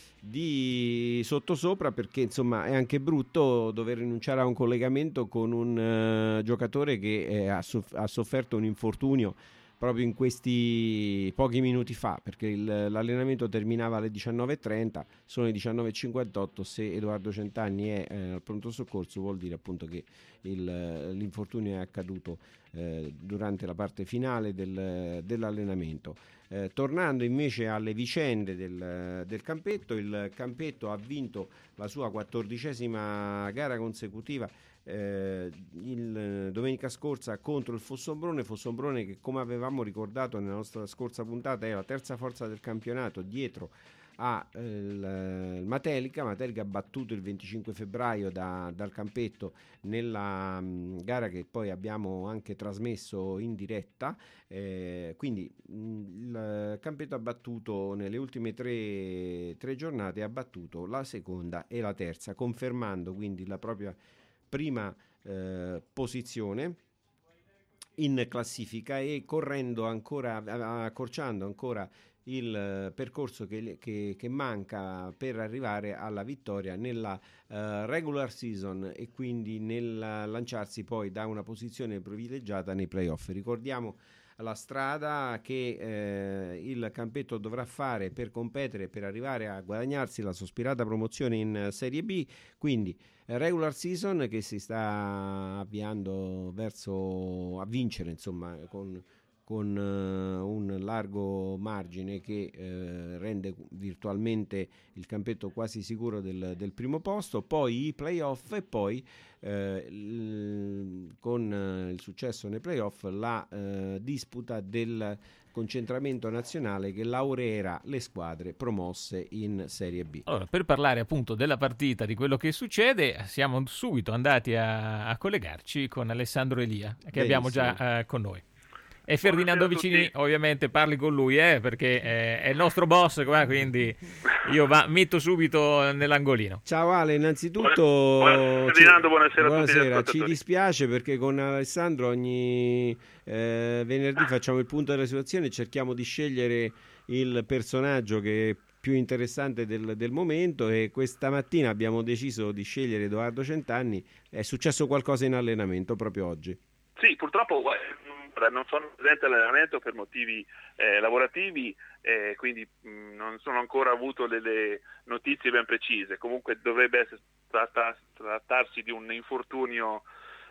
di sottosopra perché insomma è anche brutto dover rinunciare a un collegamento con un uh, giocatore che eh, ha, soff- ha sofferto un infortunio proprio in questi pochi minuti fa, perché il, l'allenamento terminava alle diciannove e trenta, sono le diciannove e cinquantotto. Se Edoardo Centanni è eh, al pronto soccorso vuol dire appunto che il, l'infortunio è accaduto eh, durante la parte finale del, dell'allenamento. Eh, tornando invece alle vicende del, del Campetto, il Campetto ha vinto la sua quattordicesima gara consecutiva Eh, il, domenica scorsa contro il Fossombrone Fossombrone che, come avevamo ricordato nella nostra scorsa puntata, è la terza forza del campionato dietro a eh, il, il Matelica. Matelica ha battuto il venticinque febbraio da, dal Campetto nella mh, gara che poi abbiamo anche trasmesso in diretta, eh, quindi mh, il Campetto ha battuto nelle ultime tre, tre giornate, ha battuto la seconda e la terza, confermando quindi la propria prima eh, posizione in classifica e correndo ancora, accorciando ancora il eh, percorso che, che, che manca per arrivare alla vittoria nella eh, regular season e quindi nel lanciarsi poi da una posizione privilegiata nei playoff. Ricordiamo la strada che eh, il Campetto dovrà fare per competere, per arrivare a guadagnarsi la sospirata promozione in Serie B, quindi eh, regular season che si sta avviando verso a vincere, insomma, con, con uh, un largo margine che eh, rende virtualmente il Campetto quasi sicuro del, del primo posto, poi i playoff e poi eh, l- con eh, il successo nei playoff la eh, disputa del concentramento nazionale che laureerà le squadre promosse in Serie B. Allora, per parlare appunto della partita, di quello che succede, siamo subito andati a, a collegarci con Alessandro Elia, che Benissimo. abbiamo già eh, con noi. E Ferdinando Vicini, ovviamente parli con lui, eh, perché è, è il nostro boss qua, quindi io va, metto subito nell'angolino. Ciao Ale, innanzitutto buonasera, Ferdinando, buonasera, buonasera. a tutti. Ci dispiace perché con Alessandro ogni eh, venerdì facciamo il punto della situazione e cerchiamo di scegliere il personaggio che è più interessante del, del momento, e questa mattina abbiamo deciso di scegliere Edoardo Centanni. È successo qualcosa in allenamento proprio oggi? Sì, purtroppo non sono presente all'allenamento per motivi eh, lavorativi, eh, quindi mh, non sono ancora avuto delle notizie ben precise. Comunque dovrebbe essere, tratta, trattarsi di un infortunio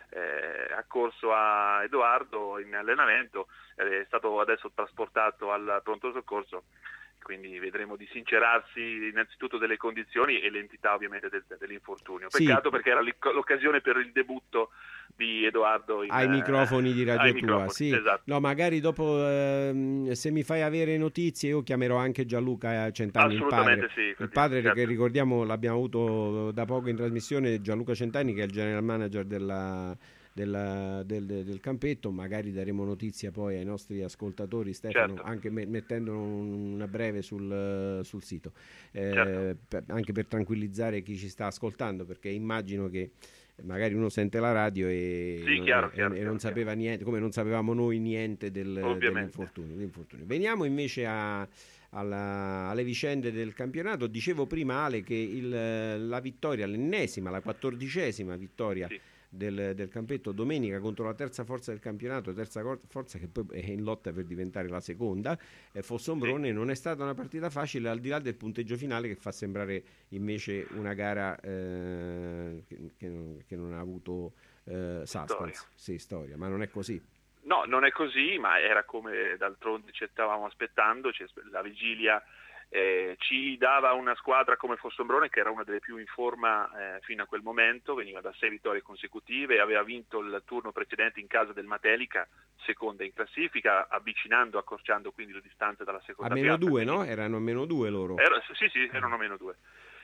eh, accorso a Edoardo in allenamento, è stato adesso trasportato al pronto soccorso, quindi vedremo di sincerarsi innanzitutto delle condizioni e l'entità ovviamente del, dell'infortunio. Peccato, sì, perché era l'occasione per il debutto di Edoardo in, ai microfoni di Radio Tua. Microfoni, sì. Esatto. No, magari dopo eh, se mi fai avere notizie io chiamerò anche Gianluca Centanni, il padre. Sì, il padre certo. Che ricordiamo l'abbiamo avuto da poco in trasmissione, Gianluca Centanni, che è il general manager della Della, del, del campetto. Magari daremo notizia poi ai nostri ascoltatori, Stefano, certo. anche me, mettendo una breve sul, sul sito, eh, certo. per, anche per tranquillizzare chi ci sta ascoltando, perché immagino che magari uno sente la radio e, sì, non, chiaro, e, chiaro, e chiaro, non sapeva chiaro. niente, come non sapevamo noi niente del, dell'infortunio, dell'infortunio. Veniamo invece a Alla, alle vicende del campionato. Dicevo prima, Ale, che il, la vittoria, l'ennesima, la quattordicesima vittoria sì. del, del campetto domenica contro la terza forza del campionato, terza forza che poi è in lotta per diventare la seconda, eh, Fossombrone, sì. Non è stata una partita facile, al di là del punteggio finale, che fa sembrare invece una gara eh, che, che, non, che non ha avuto eh, suspense, storia. Sì, storia, ma non è così. No, non è così, ma era come d'altronde ci stavamo aspettando. La vigilia eh, ci dava una squadra come Fossombrone, che era una delle più in forma eh, fino a quel momento, veniva da sei vittorie consecutive, aveva vinto il turno precedente in casa del Matelica, seconda in classifica, avvicinando, accorciando quindi le distanze dalla seconda piazza. A meno due, quindi, no? Erano meno due loro. Era, sì, sì, erano meno due.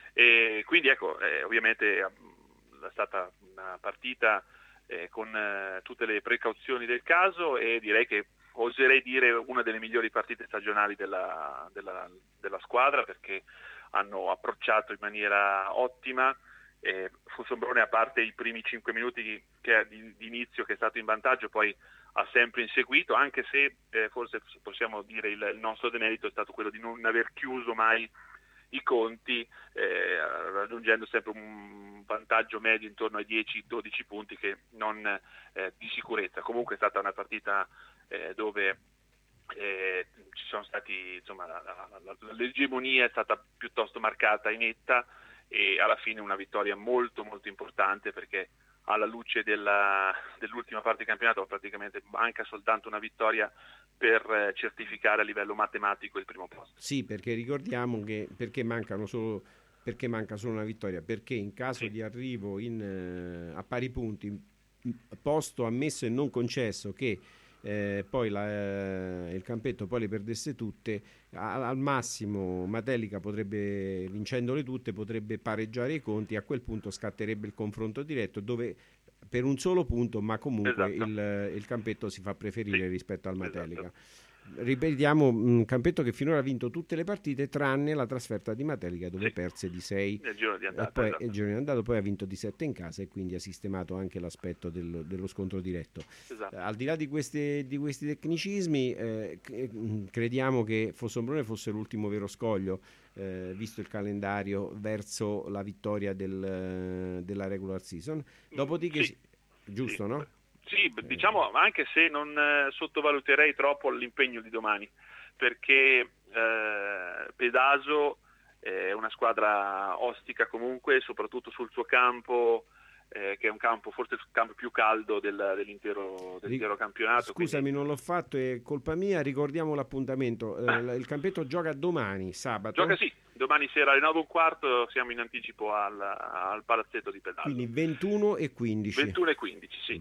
E quindi ecco, eh, ovviamente è stata una partita Eh, con eh, tutte le precauzioni del caso, e direi che oserei dire una delle migliori partite stagionali della, della, della squadra, perché hanno approcciato in maniera ottima. eh, Fossombrone, a parte i primi cinque minuti che, di, di inizio, che è stato in vantaggio, poi ha sempre inseguito, anche se eh, forse possiamo dire il, il nostro demerito è stato quello di non aver chiuso mai i conti, eh, raggiungendo sempre un vantaggio medio intorno ai dieci dodici punti, che non eh, di sicurezza. Comunque è stata una partita eh, dove eh, ci sono stati, insomma, la, la, la, l'egemonia è stata piuttosto marcata e netta, e alla fine una vittoria molto molto importante, perché alla luce della, dell'ultima parte di campionato praticamente manca soltanto una vittoria per eh, certificare a livello matematico il primo posto. Sì, perché ricordiamo che perché mancano solo perché manca solo una vittoria, perché in caso sì. di arrivo in, eh, a pari punti, posto ammesso e non concesso che eh, poi la, eh, il campetto poi le perdesse tutte, a, al massimo Matelica potrebbe, vincendole tutte, potrebbe pareggiare i conti, a quel punto scatterebbe il confronto diretto, dove per un solo punto, ma comunque esatto. il, il campetto si fa preferire sì. rispetto al Matelica. Esatto. Ripetiamo, un campetto che finora ha vinto tutte le partite tranne la trasferta di Matelica, dove sì. perse di sei nel girone di andata, e poi esatto. il girone di andata, poi ha vinto di sette in casa, e quindi ha sistemato anche l'aspetto del, dello scontro diretto. Esatto. Eh, al di là di, queste, di questi tecnicismi, eh, crediamo che Fossombrone fosse l'ultimo vero scoglio, eh, visto il calendario, verso la vittoria del, della regular season. Dopodiché, sì. giusto, sì. no? Sì, diciamo, anche se non eh, sottovaluterei troppo l'impegno di domani, perché eh, Pedaso è una squadra ostica comunque, soprattutto sul suo campo, eh, che è un campo, forse il campo più caldo del, dell'intero, dell'intero campionato. Scusami, quindi... non l'ho fatto, è colpa mia, ricordiamo l'appuntamento. Eh, il campetto gioca domani, sabato. Gioca sì, domani sera alle nove e un quarto siamo in anticipo al, al palazzetto di Pedaso. Quindi ventuno e quindici. ventuno e quindici, sì.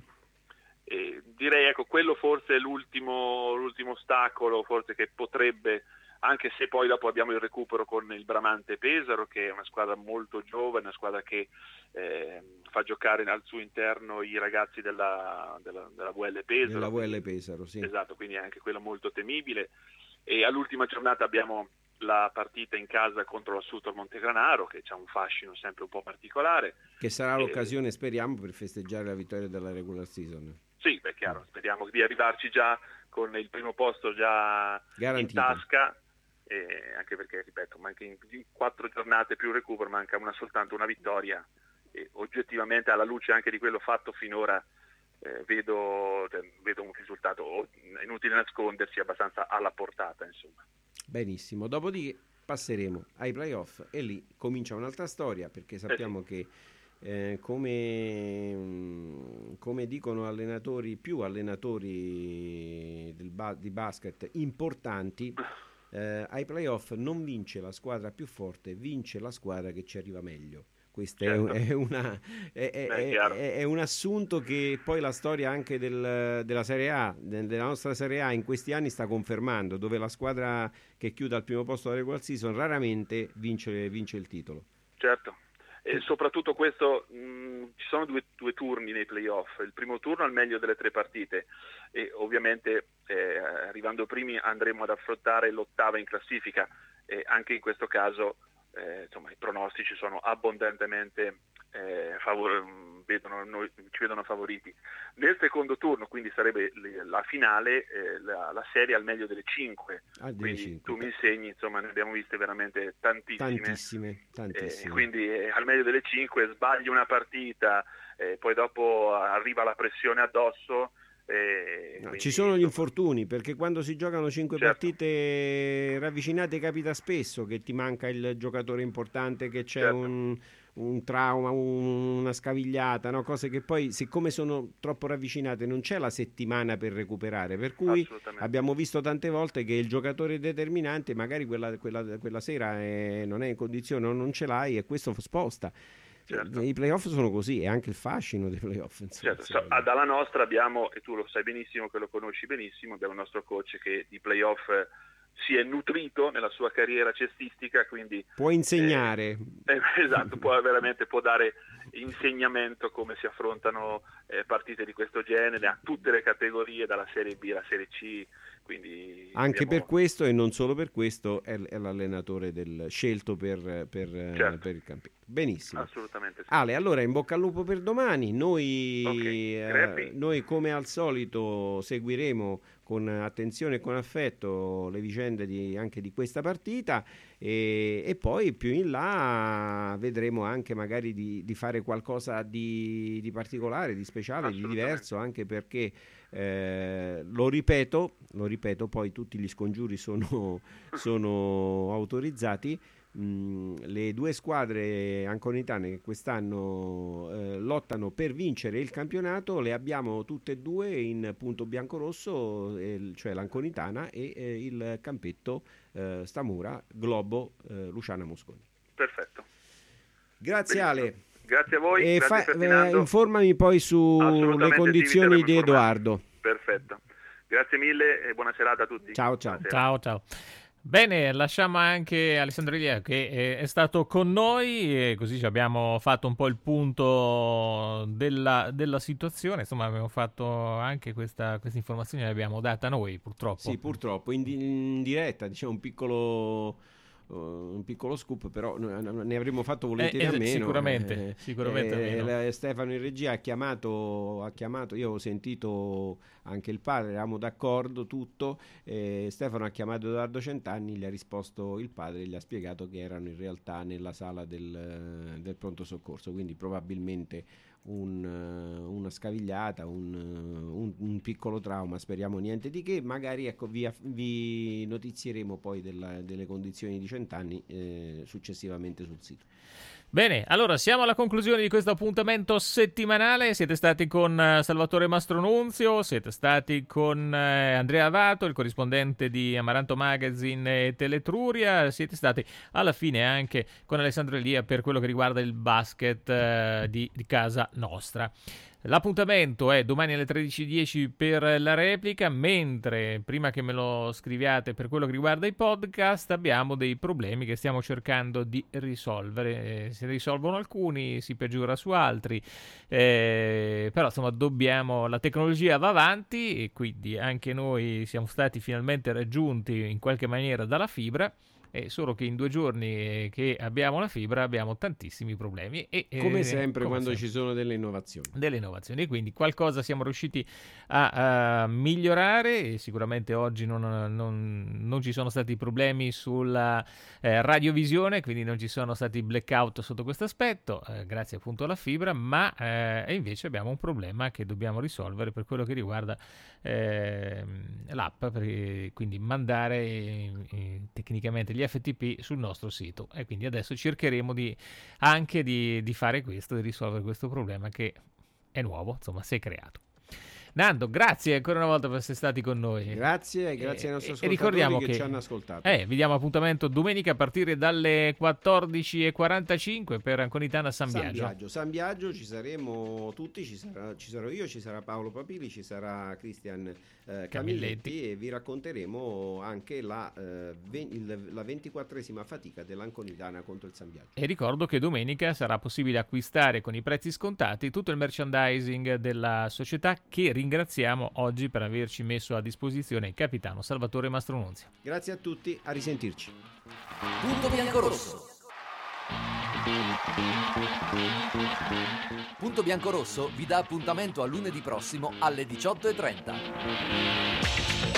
E direi, ecco, quello forse è l'ultimo, l'ultimo ostacolo, forse, che potrebbe, anche se poi dopo abbiamo il recupero con il Bramante Pesaro, che è una squadra molto giovane, una squadra che eh, fa giocare al suo interno i ragazzi della, della, della V L Pesaro. Della V L Pesaro, sì. Esatto, quindi è anche quello molto temibile. E all'ultima giornata abbiamo la partita in casa contro la Sutor Montegranaro, che ha un fascino sempre un po' particolare. Che sarà e... l'occasione, speriamo, per festeggiare la vittoria della regular season. Sì, è chiaro, speriamo di arrivarci già con il primo posto già garantito in tasca, eh, anche perché, ripeto, manca in, in quattro giornate più recupero, manca una soltanto una vittoria, e oggettivamente, alla luce anche di quello fatto finora, eh, vedo, cioè, vedo un risultato, è inutile nascondersi, abbastanza alla portata, insomma. Benissimo, dopodiché passeremo ai playoff, e lì comincia un'altra storia, perché sappiamo eh sì. che eh, come, come dicono allenatori, più allenatori del ba- di basket importanti, eh, ai playoff non vince la squadra più forte, vince la squadra che ci arriva meglio. Questo certo. è, è, una, è, è, Beh, è, è un assunto che poi la storia anche del, della Serie A, della nostra Serie A in questi anni sta confermando, dove la squadra che chiude al primo posto della regular season raramente vince, vince il titolo. Certo, e soprattutto questo, mh, ci sono due, due turni nei playoff, il primo turno al meglio delle tre partite e ovviamente eh, arrivando primi andremo ad affrontare l'ottava in classifica e anche in questo caso Eh, insomma i pronostici sono abbondantemente eh, favor- vedono, noi, ci vedono favoriti. Nel secondo turno quindi sarebbe le, la finale, eh, la, la serie al meglio delle cinque, ah, quindi cinque. Tu mi insegni, insomma ne abbiamo viste veramente tantissime, tantissime, tantissime. Eh, quindi eh, al meglio delle cinque sbagli una partita, eh, poi dopo arriva la pressione addosso. Eh, no, quindi, ci sono gli infortuni, perché quando si giocano cinque certo. partite ravvicinate capita spesso che ti manca il giocatore importante, che c'è certo. un, un trauma, un, una scavigliata, no? Cose che poi siccome sono troppo ravvicinate non c'è la settimana per recuperare, per cui abbiamo visto tante volte che il giocatore determinante magari quella, quella, quella sera è, non è in condizione o non ce l'hai e questo sposta. Certo. I playoff sono così, è anche il fascino dei playoff. Insomma, certo. So, dalla nostra abbiamo, e tu lo sai benissimo che lo conosci benissimo, abbiamo il nostro coach che di playoff si è nutrito nella sua carriera cestistica, quindi può insegnare. Eh, eh, esatto, può veramente può dare insegnamento come si affrontano eh, partite di questo genere a tutte le categorie, dalla Serie B alla Serie C. Quindi anche abbiamo... per questo e non solo per questo è, è l'allenatore del scelto per, per, certo. per il campetto. Benissimo, assolutamente sì. Ale, allora in bocca al lupo per domani. Noi, okay. eh, noi come al solito seguiremo con attenzione e con affetto le vicende di, anche di questa partita e, e poi più in là vedremo anche magari di, di fare qualcosa di, di particolare, di speciale, di diverso, anche perché eh, lo ripeto, lo ripeto, poi tutti gli scongiuri sono, sono autorizzati. Mm, le due squadre anconitane che quest'anno eh, lottano per vincere il campionato le abbiamo tutte e due in punto biancorosso, eh, cioè l'Anconitana e eh, il campetto eh, Stamura Globo eh, Luciana Mosconi. Perfetto. Grazie Benissimo. Ale. Grazie a voi. E grazie fa- Ferdinando. Eh, informami poi sulle condizioni sì, di Edoardo. Perfetto. Grazie mille e buona serata a tutti. Ciao ciao. Buonasera. Ciao ciao. Bene, lasciamo anche Alessandro Elia che è stato con noi e così ci abbiamo fatto un po' il punto della, della situazione, insomma abbiamo fatto anche questa, questa informazione, l'abbiamo data noi purtroppo. Sì, purtroppo, in, in diretta, diciamo un piccolo... Uh, un piccolo scoop, però ne avremmo fatto volentieri eh, eh, a meno. Sicuramente, eh, sicuramente eh, a meno. Stefano in regia ha chiamato, ha chiamato, io ho sentito anche il padre, eravamo d'accordo tutto, eh, Stefano ha chiamato Edoardo Centanni, gli ha risposto il padre, gli ha spiegato che erano in realtà nella sala del, del pronto soccorso, quindi probabilmente un, una scavigliata, un, un, un piccolo trauma, speriamo niente di che, magari ecco vi, vi notizieremo poi della, delle condizioni di Centanni eh, successivamente sul sito. Bene, allora siamo alla conclusione di questo appuntamento settimanale, siete stati con uh, Salvatore Mastronunzio, siete stati con uh, Andrea Avato, il corrispondente di Amaranto Magazine e Teletruria, siete stati alla fine anche con Alessandro Elia per quello che riguarda il basket uh, di, di casa nostra. L'appuntamento è domani alle tredici e dieci per la replica, mentre prima che me lo scriviate per quello che riguarda i podcast abbiamo dei problemi che stiamo cercando di risolvere. Eh, si risolvono alcuni, si peggiora su altri, eh, però insomma dobbiamo, la tecnologia va avanti e quindi anche noi siamo stati finalmente raggiunti in qualche maniera dalla fibra. È solo che in due giorni che abbiamo la fibra abbiamo tantissimi problemi e come eh, sempre come quando sempre. ci sono delle innovazioni delle innovazioni quindi qualcosa siamo riusciti a, a migliorare e sicuramente oggi non, non, non ci sono stati problemi sulla eh, radiovisione, quindi non ci sono stati blackout sotto questo aspetto eh, grazie appunto alla fibra, ma eh, invece abbiamo un problema che dobbiamo risolvere per quello che riguarda eh, l'app, per, quindi mandare eh, tecnicamente gli gli F T P sul nostro sito, e quindi adesso cercheremo di, anche di, di fare questo, di risolvere questo problema che è nuovo, insomma, si è creato. Nando, grazie ancora una volta per essere stati con noi. Grazie, grazie ai nostri e, ascoltatori e ricordiamo che, che ci hanno ascoltato. Eh, vi diamo appuntamento domenica a partire dalle quattordici e quarantacinque per Anconitana San Biagio. San Biagio, San Biagio ci saremo tutti, ci, sarà, ci sarò io, ci sarà Paolo Papili, ci sarà Cristian eh, Camilletti, e vi racconteremo anche la, eh, ven- il, la ventiquattresima fatica dell'Anconitana contro il San Biagio. E ricordo che domenica sarà possibile acquistare con i prezzi scontati tutto il merchandising della società, che ringraziamo oggi per averci messo a disposizione il capitano Salvatore Mastronunzio. Grazie a tutti, a risentirci. Punto Biancorosso. Punto Biancorosso vi dà appuntamento a lunedì prossimo alle diciotto e trenta.